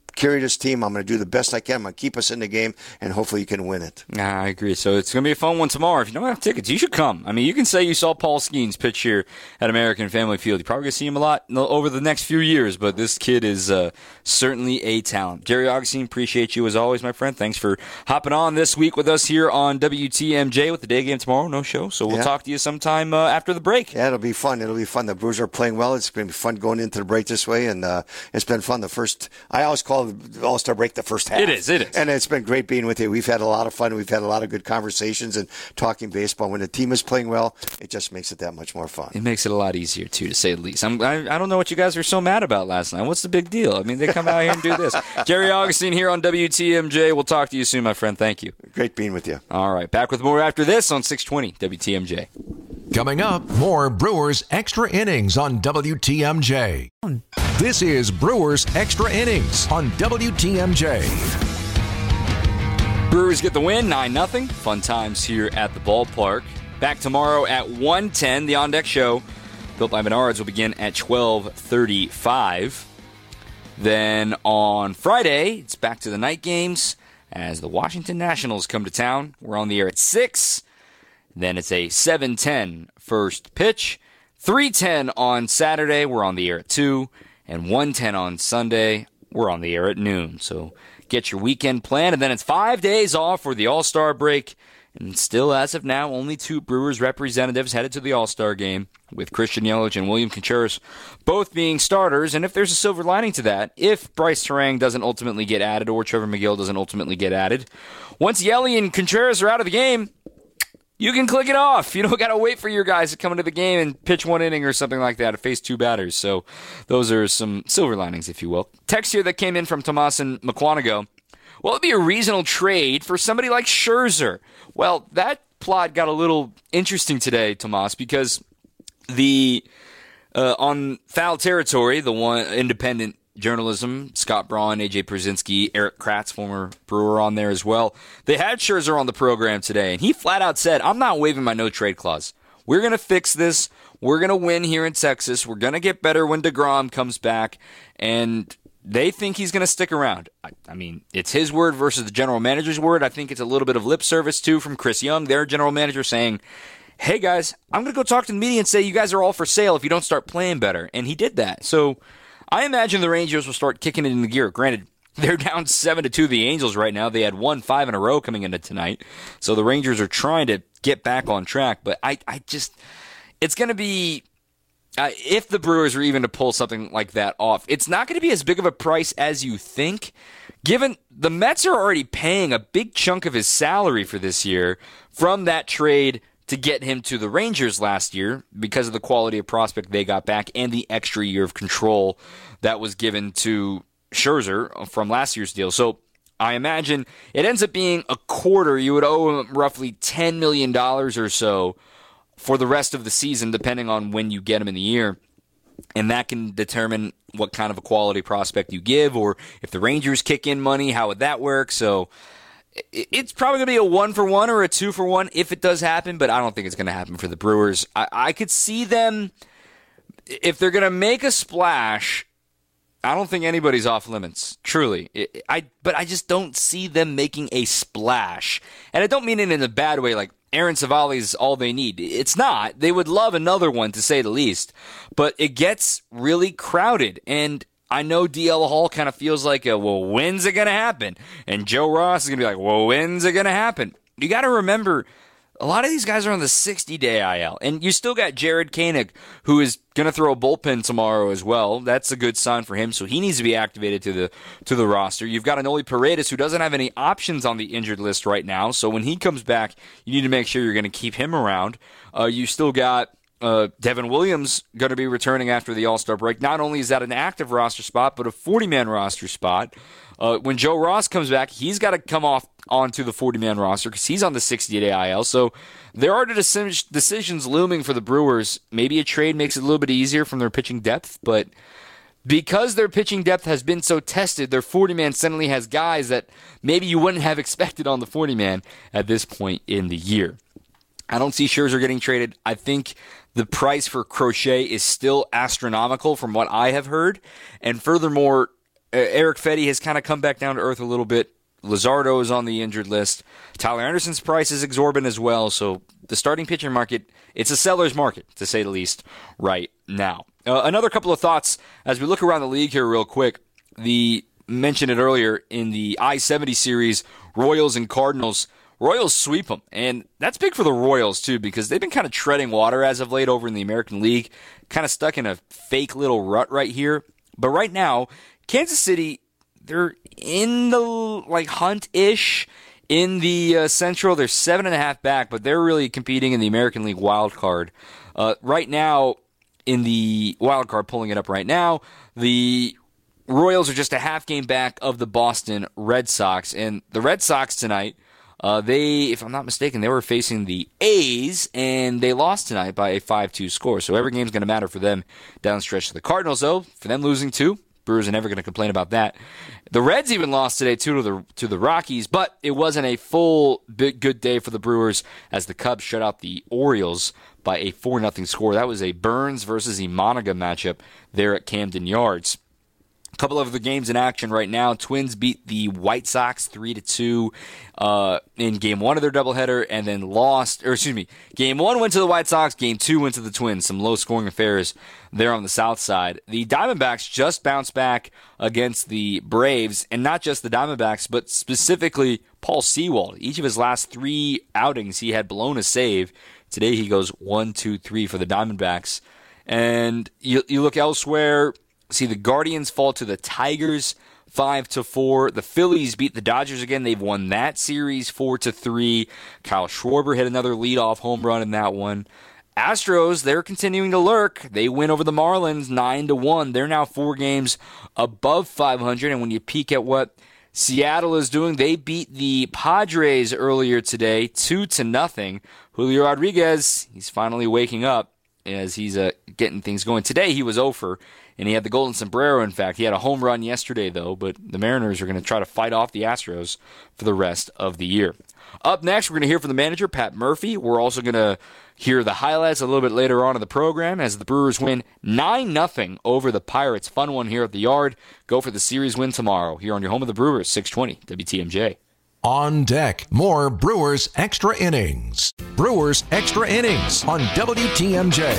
carry this team. I'm going to do the best I can. I'm going to keep us in the game, and hopefully you can win it. I agree. So it's going to be a fun one tomorrow. If you don't have tickets, you should come. I mean, you can say you saw Paul Skeens pitch here at American Family Field. You're probably going to see him a lot over the next few years, but this kid is uh, certainly a talent. Jerry Augustine, appreciate you as always, my friend. Thanks for hopping on this week with us here on W T M J with the day game tomorrow. No show, so we'll yeah. talk to you sometime uh, after the break. Yeah, it'll be fun. It'll be fun. The Brewers are playing well. It's going to be fun going into the break this way, and uh, it's been fun. The first, I always call the All-Star break the first half. It is, it is. And it's been great being with you. We've had a lot of fun. We've had a lot of good conversations and talking baseball. When the team is playing well, it just makes it that much more fun. It makes it a lot easier, too, to say the least. I'm, I, I don't know what you guys were so mad about last night. What's the big deal? I mean, they come out here and do this. Jerry Augustine here on W T M J. We'll talk to you soon, my friend. Thank you. Great being with you. All right. Back with more after this on six twenty W T M J. Coming up, more Brewers Extra Innings on W T M J. This is Brewers Extra Innings on W T M J. Brewers get the win, nine nothing. Fun times here at the ballpark. Back tomorrow at one ten. The On Deck Show, built by Menards, will begin at twelve thirty-five. Then on Friday, it's back to the night games as the Washington Nationals come to town. We're on the air at six. Then it's a seven ten first pitch. three ten on Saturday. We're on the air at two. And one ten on Sunday. We're on the air at noon. So get your weekend plan. And then it's five days off for the All-Star break. And still, as of now, only two Brewers representatives headed to the All-Star game, with Christian Yelich and William Contreras both being starters. And if there's a silver lining to that, if Bryce Terang doesn't ultimately get added or Trevor McGill doesn't ultimately get added, once Yelich and Contreras are out of the game, you can click it off. You don't got to wait for your guys to come into the game and pitch one inning or something like that to face two batters. So those are some silver linings, if you will. Text here that came in from Tomas and McQuanago. Will it be a reasonable trade for somebody like Scherzer? Well, that plot got a little interesting today, Tomas, because the uh, on Foul Territory, the one independent journalism, Scott Braun, A J Przinsky, Eric Kratz, former Brewer, on there as well. They had Scherzer on the program today, and he flat out said, I'm not waiving my no-trade clause. We're going to fix this. We're going to win here in Texas. We're going to get better when DeGrom comes back, and they think he's going to stick around. I, I mean, it's his word versus the general manager's word. I think it's a little bit of lip service, too, from Chris Young, their general manager, saying, hey, guys, I'm going to go talk to the media and say you guys are all for sale if you don't start playing better. And he did that. So I imagine the Rangers will start kicking it into gear. Granted, they're down seven to two to the Angels right now. They had won five in a row coming into tonight. So the Rangers are trying to get back on track. But I, I just, it's going to be, uh, if the Brewers are even to pull something like that off, it's not going to be as big of a price as you think, given the Mets are already paying a big chunk of his salary for this year from that trade to get him to the Rangers last year because of the quality of prospect they got back and the extra year of control that was given to Scherzer from last year's deal. So I imagine it ends up being a quarter. You would owe him roughly ten million dollars or so for the rest of the season, depending on when you get him in the year. And that can determine what kind of a quality prospect you give, or if the Rangers kick in money, how would that work? So it's probably going to be a one for one or a two for one if it does happen, but I don't think it's going to happen for the Brewers. I, I could see them, if they're going to make a splash, I don't think anybody's off limits, truly. It, I But I just don't see them making a splash. And I don't mean it in a bad way, like Aaron Savali is all they need. It's not. They would love another one, to say the least. But it gets really crowded, and I know D L Hall kind of feels like, a, well, when's it going to happen? And Joe Ross is going to be like, well, when's it going to happen? You got to remember, a lot of these guys are on the sixty-day I L. And you still got Jared Koenig, who is going to throw a bullpen tomorrow as well. That's a good sign for him, so he needs to be activated to the to the roster. You've got Anoli Paredes, who doesn't have any options on the injured list right now. So when he comes back, you need to make sure you're going to keep him around. Uh, you still got Uh, Devin Williams going to be returning after the All-Star break. Not only is that an active roster spot, but a forty-man roster spot. Uh, when Joe Ross comes back, he's got to come off onto the forty-man roster because he's on the sixty-day I L. So there are decisions looming for the Brewers. Maybe a trade makes it a little bit easier from their pitching depth, but because their pitching depth has been so tested, their forty-man suddenly has guys that maybe you wouldn't have expected on the forty-man at this point in the year. I don't see Scherzer getting traded. I think the price for Crochet is still astronomical from what I have heard. And furthermore, Eric Fetty has kind of come back down to earth a little bit. Luzardo is on the injured list. Tyler Anderson's price is exorbitant as well. So the starting pitcher market, it's a seller's market, to say the least, right now. Uh, another couple of thoughts as we look around the league here real quick. The mentioned it earlier in the I seventy series, Royals and Cardinals. Royals sweep them, and that's big for the Royals, too, because they've been kind of treading water as of late over in the American League, kind of stuck in a fake little rut right here. But right now, Kansas City, they're in the, like, hunt-ish in the uh, Central. They're seven and a half back, but they're really competing in the American League wild card. Uh, right now, in the wild card, pulling it up right now, the Royals are just a half game back of the Boston Red Sox, and the Red Sox tonight, Uh, they, if I'm not mistaken, they were facing the A's, and they lost tonight by a five two score. So every game's going to matter for them down the stretch. The Cardinals, though, for them losing two, Brewers are never going to complain about that. The Reds even lost today, too, to the to the Rockies, but it wasn't a full big good day for the Brewers as the Cubs shut out the Orioles by a four nothing score. That was a Burns versus Imanaga matchup there at Camden Yards. A couple of the games in action right now. Twins beat the White Sox three to two uh, in game one of their doubleheader, and then lost, or excuse me, game one went to the White Sox, game two went to the Twins. Some low-scoring affairs there on the south side. The Diamondbacks just bounced back against the Braves, and not just the Diamondbacks, but specifically Paul Sewald. Each of his last three outings, he had blown a save. Today he goes one, two, three for the Diamondbacks. And you, you look elsewhere. See the Guardians fall to the Tigers five to four. The Phillies beat the Dodgers again. They've won that series four to three. Kyle Schwarber hit another leadoff home run in that one. Astros, they're continuing to lurk. They win over the Marlins nine to one. They're now four games above five hundred. And when you peek at what Seattle is doing, they beat the Padres earlier today two to nothing. Julio Rodriguez, he's finally waking up as he's uh, getting things going. Today he was oh for, and he had the golden sombrero, in fact. He had a home run yesterday, though, but the Mariners are going to try to fight off the Astros for the rest of the year. Up next, we're going to hear from the manager, Pat Murphy. We're also going to hear the highlights a little bit later on in the program as the Brewers win nine nothing over the Pirates. Fun one here at the Yard. Go for the series win tomorrow here on your home of the Brewers, six twenty W T M J. On deck, more Brewers Extra Innings. Brewers Extra Innings on W T M J.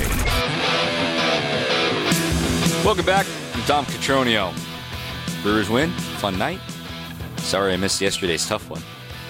Welcome back. I'm Tom Cotroneo. Brewers win. Fun night. Sorry I missed yesterday's tough one.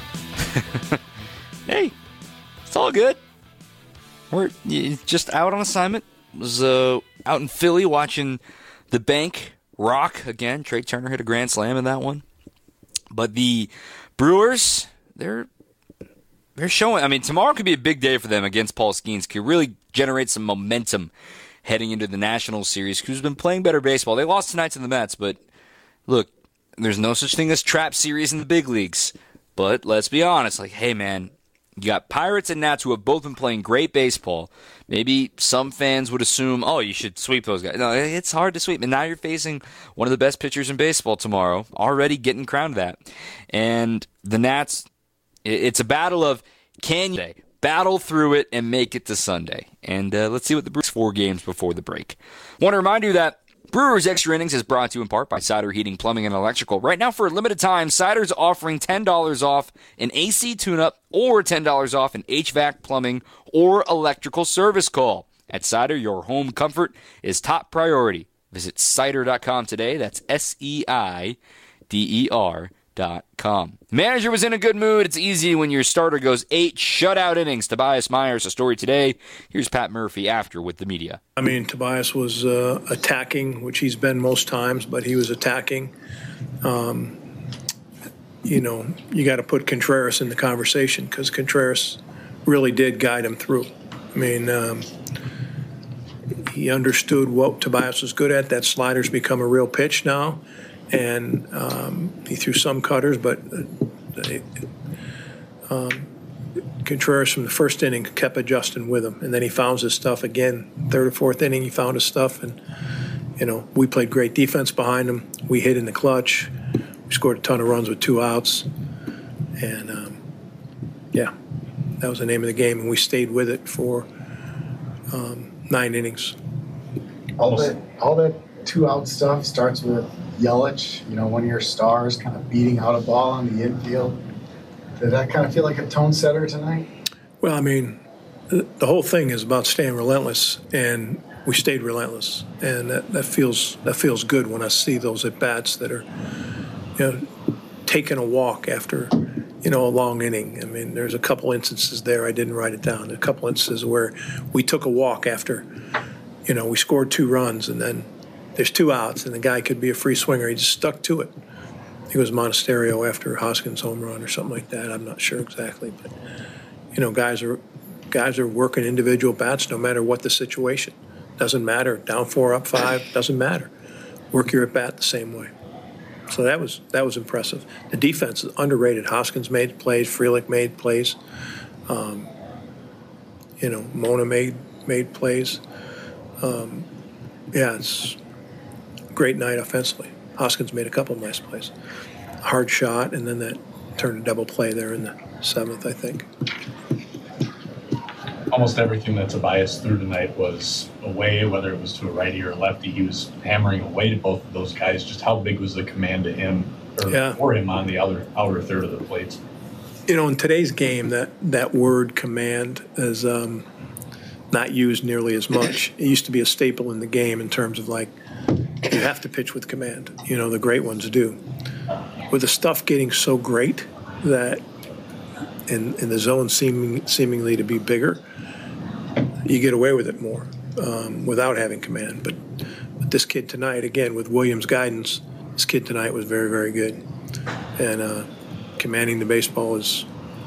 Hey, it's all good. We're just out on assignment. Was uh, out in Philly watching the bank rock again. Trey Turner hit a grand slam in that one. But the Brewers, they're they're showing. I mean, tomorrow could be a big day for them against Paul Skeens. Could really generate some momentum heading into the National Series. Who's been playing better baseball? They lost tonight to the Mets, but look, there's no such thing as trap series in the big leagues. But let's be honest, like, hey man, you got Pirates and Nats who have both been playing great baseball. Maybe some fans would assume, oh, you should sweep those guys. No, it's hard to sweep. And now you're facing one of the best pitchers in baseball tomorrow, already getting crowned that. And the Nats, it's a battle of can you battle through it and make it to Sunday. And uh, let's see what the Brewers four games before the break. I want to remind you that Brewers Extra Innings is brought to you in part by Cider Heating, Plumbing, and Electrical. Right now, for a limited time, Cider's offering ten dollars off an A C tune-up or ten dollars off an H V A C, plumbing, or electrical service call. At Cider, your home comfort is top priority. Visit cider dot com today. That's S E I D E R dot com. Manager was in a good mood. It's easy when your starter goes eight shutout innings. Tobias Myers, a story today. Here's Pat Murphy after with the media. I mean, Tobias was uh, attacking, which he's been most times, but he was attacking. Um, you know, you got to put Contreras in the conversation because Contreras really did guide him through. I mean, um, he understood what Tobias was good at. That slider's become a real pitch now. And um, he threw some cutters, but uh, um, Contreras from the first inning kept adjusting with him. And then he found his stuff again. Third or fourth inning, he found his stuff. And, you know, we played great defense behind him. We hit in the clutch. We scored a ton of runs with two outs. And, um, yeah, that was the name of the game. And we stayed with it for um, nine innings. All that, all that two-out stuff starts with Yelich, you know, one of your stars, kind of beating out a ball on the infield. Did that kind of feel like a tone setter tonight? Well, I mean, the, the whole thing is about staying relentless, and we stayed relentless, and that, that feels that feels good when I see those at bats that are, you know, taking a walk after, you know, a long inning. I mean, there's a couple instances there. I didn't write it down. A couple instances where we took a walk after, you know, we scored two runs, and then there's two outs, and the guy could be a free swinger. He just stuck to it. I think it was Monasterio after Hoskins' home run or something like that. I'm not sure exactly, but you know, guys are guys are working individual bats no matter what the situation. Doesn't matter. Down four, up five, doesn't matter. Work your at bat the same way. So that was that was impressive. The defense is underrated. Hoskins made plays. Frelick made plays. Um, you know, Mona made made plays. Um, yeah, it's a great night offensively. Hoskins made a couple of nice plays. Hard shot, and then that turned a double play there in the seventh, I think. Almost everything that Tobias threw tonight was away, whether it was to a righty or a lefty. He was hammering away to both of those guys. Just how big was the command to him, or yeah. for him on the outer, outer third of the plates? You know, in today's game, that, that word command is um, not used nearly as much. It used to be a staple in the game in terms of, like, you have to pitch with command. You know, the great ones do. With the stuff getting so great that in, in the zone seeming, seemingly to be bigger, you get away with it more um, without having command. But, but this kid tonight, again, with Williams' guidance, this kid tonight was very, very good. And uh, commanding the baseball is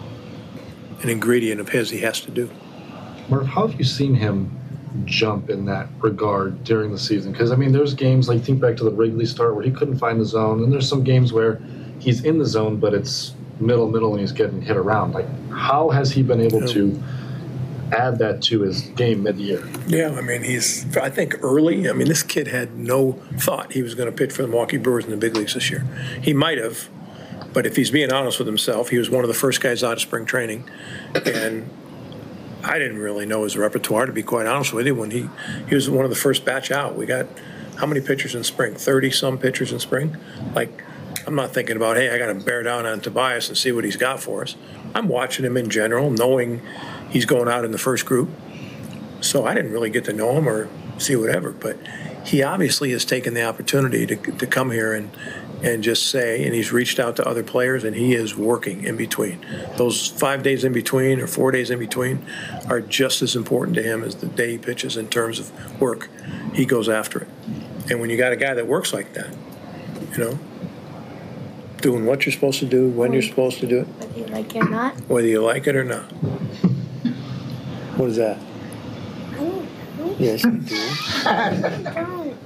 an ingredient of his he has to do. Murph, how have you seen him jump in that regard during the season? Because, I mean, there's games, like think back to the Wrigley start where he couldn't find the zone, and there's some games where he's in the zone, but it's middle, middle, and he's getting hit around. Like, how has he been able to add that to his game mid-year? Yeah, I mean, he's, I think early, I mean, this kid had no thought he was going to pitch for the Milwaukee Brewers in the big leagues this year. He might have, but if he's being honest with himself, he was one of the first guys out of spring training, and I didn't really know his repertoire, to be quite honest with you. When he, he was one of the first batch out. We got how many pitchers in spring? thirty-some pitchers in spring? Like, I'm not thinking about, hey, I got to bear down on Tobias and see what he's got for us. I'm watching him in general, knowing he's going out in the first group. So I didn't really get to know him or see whatever. But he obviously has taken the opportunity to, to come here and, and just say, and he's reached out to other players, and he is working in between. Those five days in between or four days in between are just as important to him as the day he pitches in terms of work. He goes after it. And when you got a guy that works like that, you know, doing what you're supposed to do, when you're supposed to do it. Whether you like it or not. Whether you like it or not. What is that? I don't know. Yes, you do. I don't.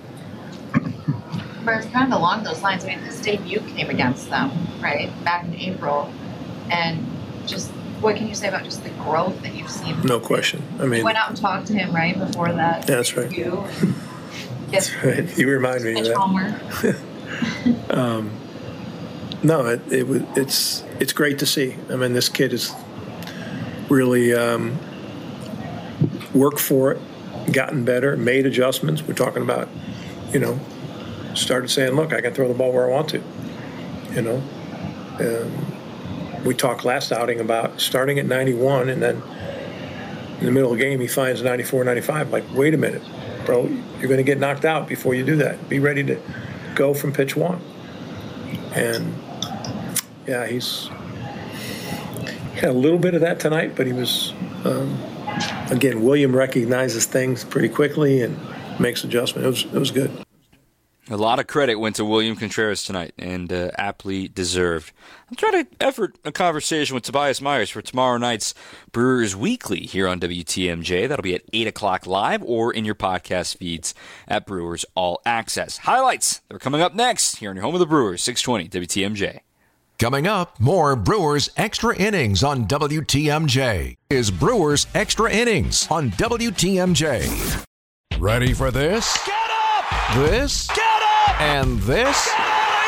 But it's kind of along those lines. I mean, this debut came against them, right, back in April. And just what can you say about just the growth that you've seen? No question. I mean, you went out and talked to him, right, before that. That's right. debut. That's right. You remind me of that. Homework. um, no, it, it was. It's it's great to see. I mean, this kid has really um, worked for it, gotten better, made adjustments. We're talking about, you know, started saying, look, I can throw the ball where I want to, you know. Um, we talked last outing about starting at ninety-one, and then in the middle of the game he finds ninety-four, ninety-five. Like, wait a minute, bro, you're going to get knocked out before you do that. Be ready to go from pitch one. And, yeah, he's he had a little bit of that tonight, but he was, um, again, William recognizes things pretty quickly and makes adjustments. It was, it was good. A lot of credit went to William Contreras tonight, and uh, aptly deserved. I'm trying to effort a conversation with Tobias Myers for tomorrow night's Brewers Weekly here on W T M J. That'll be at eight o'clock live or in your podcast feeds at Brewers All Access. Highlights, they're coming up next here on your home of the Brewers, six twenty W T M J. Coming up, more Brewers Extra Innings on W T M J. Is Brewers Extra Innings on W T M J. Ready for this? Get up! This? Get up! And this? Get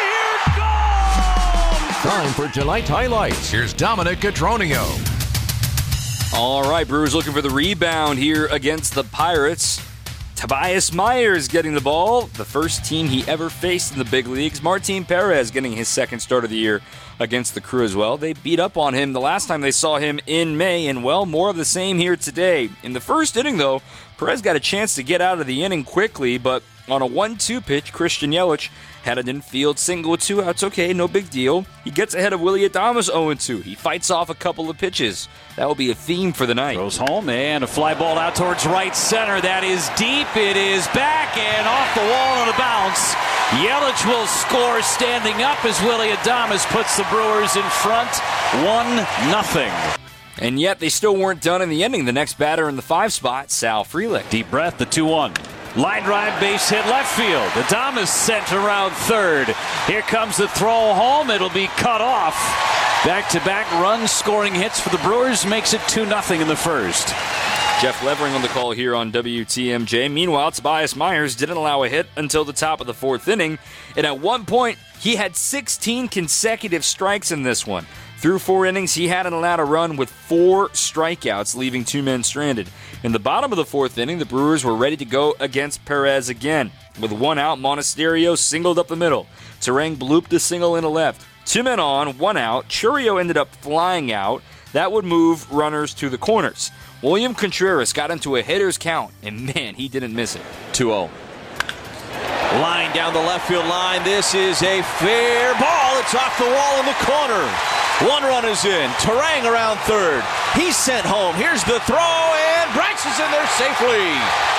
out of here! Go! Time for tonight's highlights. Here's Dominic Cotroneo. All right, Brewers looking for the rebound here against the Pirates. Tobias Myers getting the ball, the first team he ever faced in the big leagues. Martin Perez getting his second start of the year against the Crew as well. They beat up on him the last time they saw him in May, and well, more of the same here today. In the first inning, though, Perez got a chance to get out of the inning quickly, but on a one two pitch, Christian Yelich had an infield single with two outs. Okay, no big deal. He gets ahead of Willy Adames oh two. He fights off a couple of pitches. That will be a theme for the night. Goes home, and a fly ball out towards right center. That is deep. It is back and off the wall on a bounce. Yelich will score standing up as Willy Adames puts the Brewers in front one nothing. And yet they still weren't done in the inning. The next batter in the five spot, Sal Frelick. Deep breath, the two one. Line drive, base hit left field. Adames sent around third. Here comes the throw home. It'll be cut off. Back-to-back runs, scoring hits for the Brewers makes it two nothing in the first. Jeff Levering on the call here on W T M J. Meanwhile, Tobias Myers didn't allow a hit until the top of the fourth inning. And at one point, he had sixteen consecutive strikes in this one. Through four innings, he hadn't allowed a run with four strikeouts, leaving two men stranded. In the bottom of the fourth inning, the Brewers were ready to go against Perez again. With one out, Monasterio singled up the middle. Terang blooped a single into left. Two men on, one out. Churio ended up flying out. That would move runners to the corners. William Contreras got into a hitter's count, and man, he didn't miss it. two oh. Line down the left field line. This is a fair ball. It's off the wall in the corner. One run is in. Terang around third. He's sent home. Here's the throw, and Bryce is in there safely.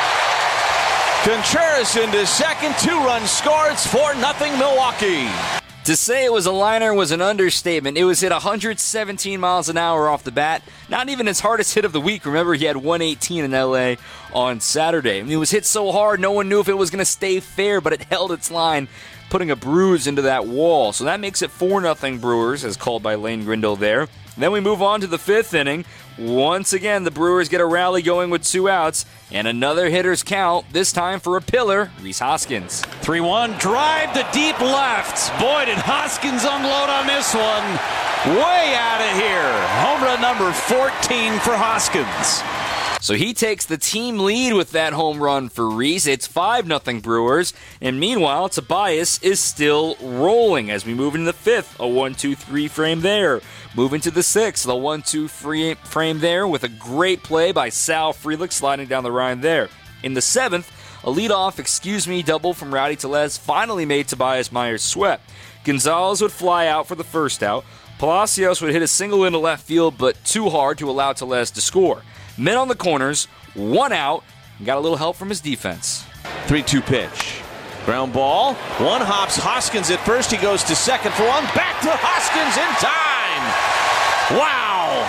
Contreras into second. Two-run score. It's four nothing Milwaukee. To say it was a liner was an understatement. It was hit one hundred seventeen miles an hour off the bat. Not even his hardest hit of the week. Remember, he had one eighteen in L A on Saturday. I mean, it was hit so hard, no one knew if it was going to stay fair, but it held its line, putting a bruise into that wall. So that makes it four nothing Brewers, as called by Lane Grindle there. Then we move on to the fifth inning. Once again, the Brewers get a rally going with two outs and another hitter's count, this time for a pillar, Rhys Hoskins. three one, drive to deep left. Boy, did Hoskins unload on this one. Way out of here. Home run number fourteen for Hoskins. So he takes the team lead with that home run for Rhys. It's five nothing Brewers. And meanwhile, Tobias is still rolling as we move into the fifth. A one two three frame there. Moving to the sixth. The one two frame there with a great play by Sal Frelick sliding down the line there. In the seventh, a leadoff excuse me double from Rowdy Tellez finally made Tobias Myers sweat. Gonzalez would fly out for the first out. Palacios would hit a single into left field, but too hard to allow Tellez to score. Men on the corners, one out, and got a little help from his defense. three two pitch. Ground ball. One hops Hoskins at first. He goes to second for one. Back to Hoskins in time. Wow.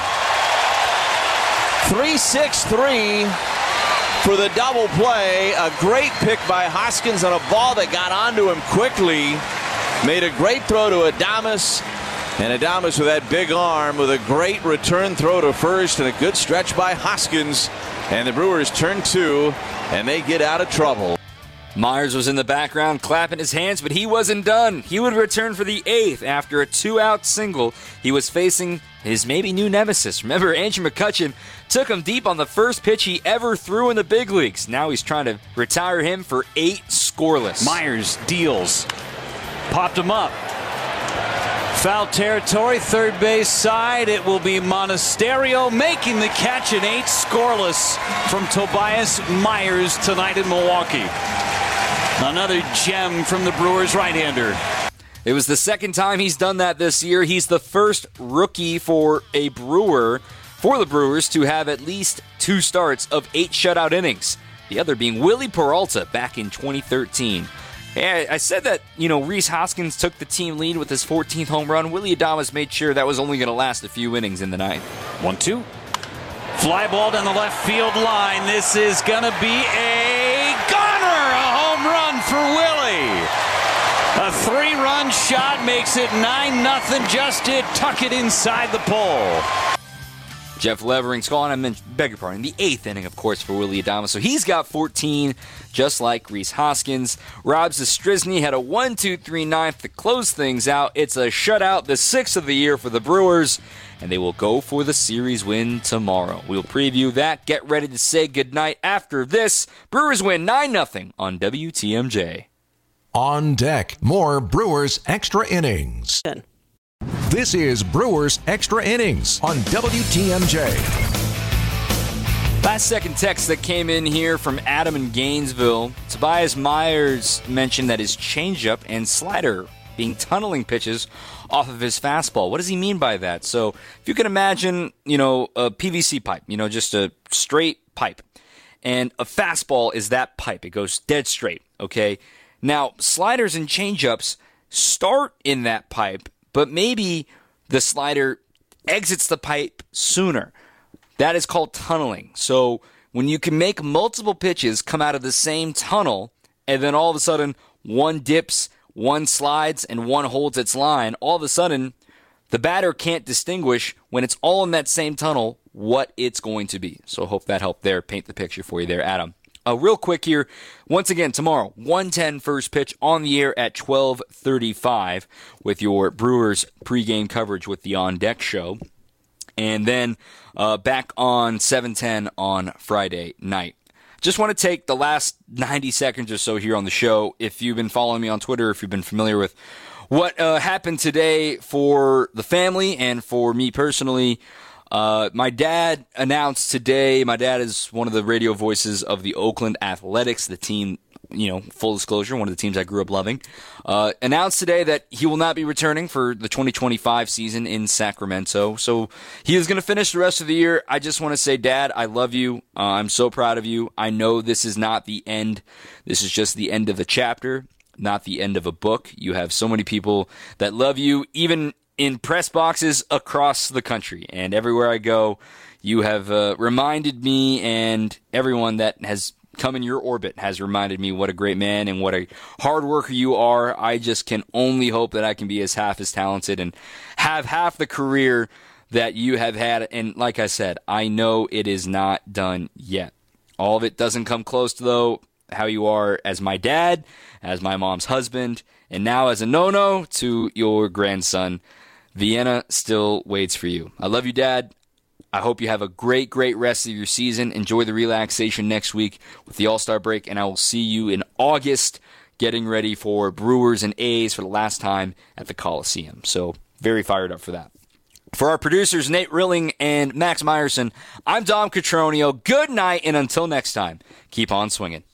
three six three for the double play. A great pick by Hoskins on a ball that got onto him quickly. Made a great throw to Adames. And Adames with that big arm with a great return throw to first and a good stretch by Hoskins. And the Brewers turn two, and they get out of trouble. Myers was in the background clapping his hands, but he wasn't done. He would return for the eighth after a two-out single. He was facing his maybe new nemesis. Remember, Andrew McCutchen took him deep on the first pitch he ever threw in the big leagues. Now he's trying to retire him for eight scoreless. Myers deals. Popped him up. Foul territory, third base side. It will be Monasterio making the catch, an eight scoreless from Tobias Myers tonight in Milwaukee. Another gem from the Brewers right-hander. It was the second time he's done that this year. He's the first rookie for a Brewer, for the Brewers, to have at least two starts of eight shutout innings. The other being Willie Peralta back in twenty thirteen. Hey, I said that, you know, Rhys Hoskins took the team lead with his fourteenth home run. Willy Adames made sure that was only going to last a few innings in the ninth. one two. Fly ball down the left field line. This is going to be a gunner. A home run for Willie. A three-run shot makes it nine nothing. Just did tuck it inside the pole. Jeff Levering's calling, I meant, beg your pardon, the eighth inning, of course, for Willy Adames. So he's got fourteen, just like Rhys Hoskins. Rob Zastryzny had a one two three ninth to close things out. It's a shutout, the sixth of the year for the Brewers, and they will go for the series win tomorrow. We'll preview that. Get ready to say goodnight after this. Brewers win nine nothing on W T M J. On deck, more Brewers Extra Innings. This is Brewers Extra Innings on W T M J. Last second text that came in here from Adam in Gainesville. Tobias Myers mentioned that his changeup and slider being tunneling pitches off of his fastball. What does he mean by that? So if you can imagine, you know, a P V C pipe, you know, just a straight pipe. And a fastball is that pipe. It goes dead straight, okay? Now, sliders and changeups start in that pipe, but maybe the slider exits the pipe sooner. That is called tunneling. So when you can make multiple pitches come out of the same tunnel, and then all of a sudden one dips, one slides, and one holds its line, all of a sudden the batter can't distinguish when it's all in that same tunnel what it's going to be. So I hope that helped there. Paint the picture for you there, Adam. Uh, real quick here, once again, tomorrow, one ten first pitch on the air at twelve thirty-five with your Brewers pregame coverage with the On Deck show. And then uh, back on seven ten on Friday night. Just want to take the last ninety seconds or so here on the show. If you've been following me on Twitter, if you've been familiar with what uh, happened today for the family and for me personally, Uh, my dad announced today, my dad is one of the radio voices of the Oakland Athletics, the team, you know, full disclosure, one of the teams I grew up loving, uh, announced today that he will not be returning for the twenty twenty-five season in Sacramento. So he is going to finish the rest of the year. I just want to say, Dad, I love you. Uh, I'm so proud of you. I know this is not the end. This is just the end of a chapter, not the end of a book. You have so many people that love you, even in press boxes across the country, and everywhere I go, you have uh, reminded me, and everyone that has come in your orbit has reminded me what a great man and what a hard worker you are. I just can only hope that I can be as half as talented and have half the career that you have had. And like I said, I know it is not done yet. All of it doesn't come close to, though, how you are as my dad, as my mom's husband, and now as a no-no to your grandson. Vienna still waits for you. I love you, Dad. I hope you have a great, great rest of your season. Enjoy the relaxation next week with the All-Star break, and I will see you in August getting ready for Brewers and A's for the last time at the Coliseum. So very fired up for that. For our producers, Nate Rilling and Max Meyerson, I'm Dom Cotroneo. Good night, and until next time, keep on swinging.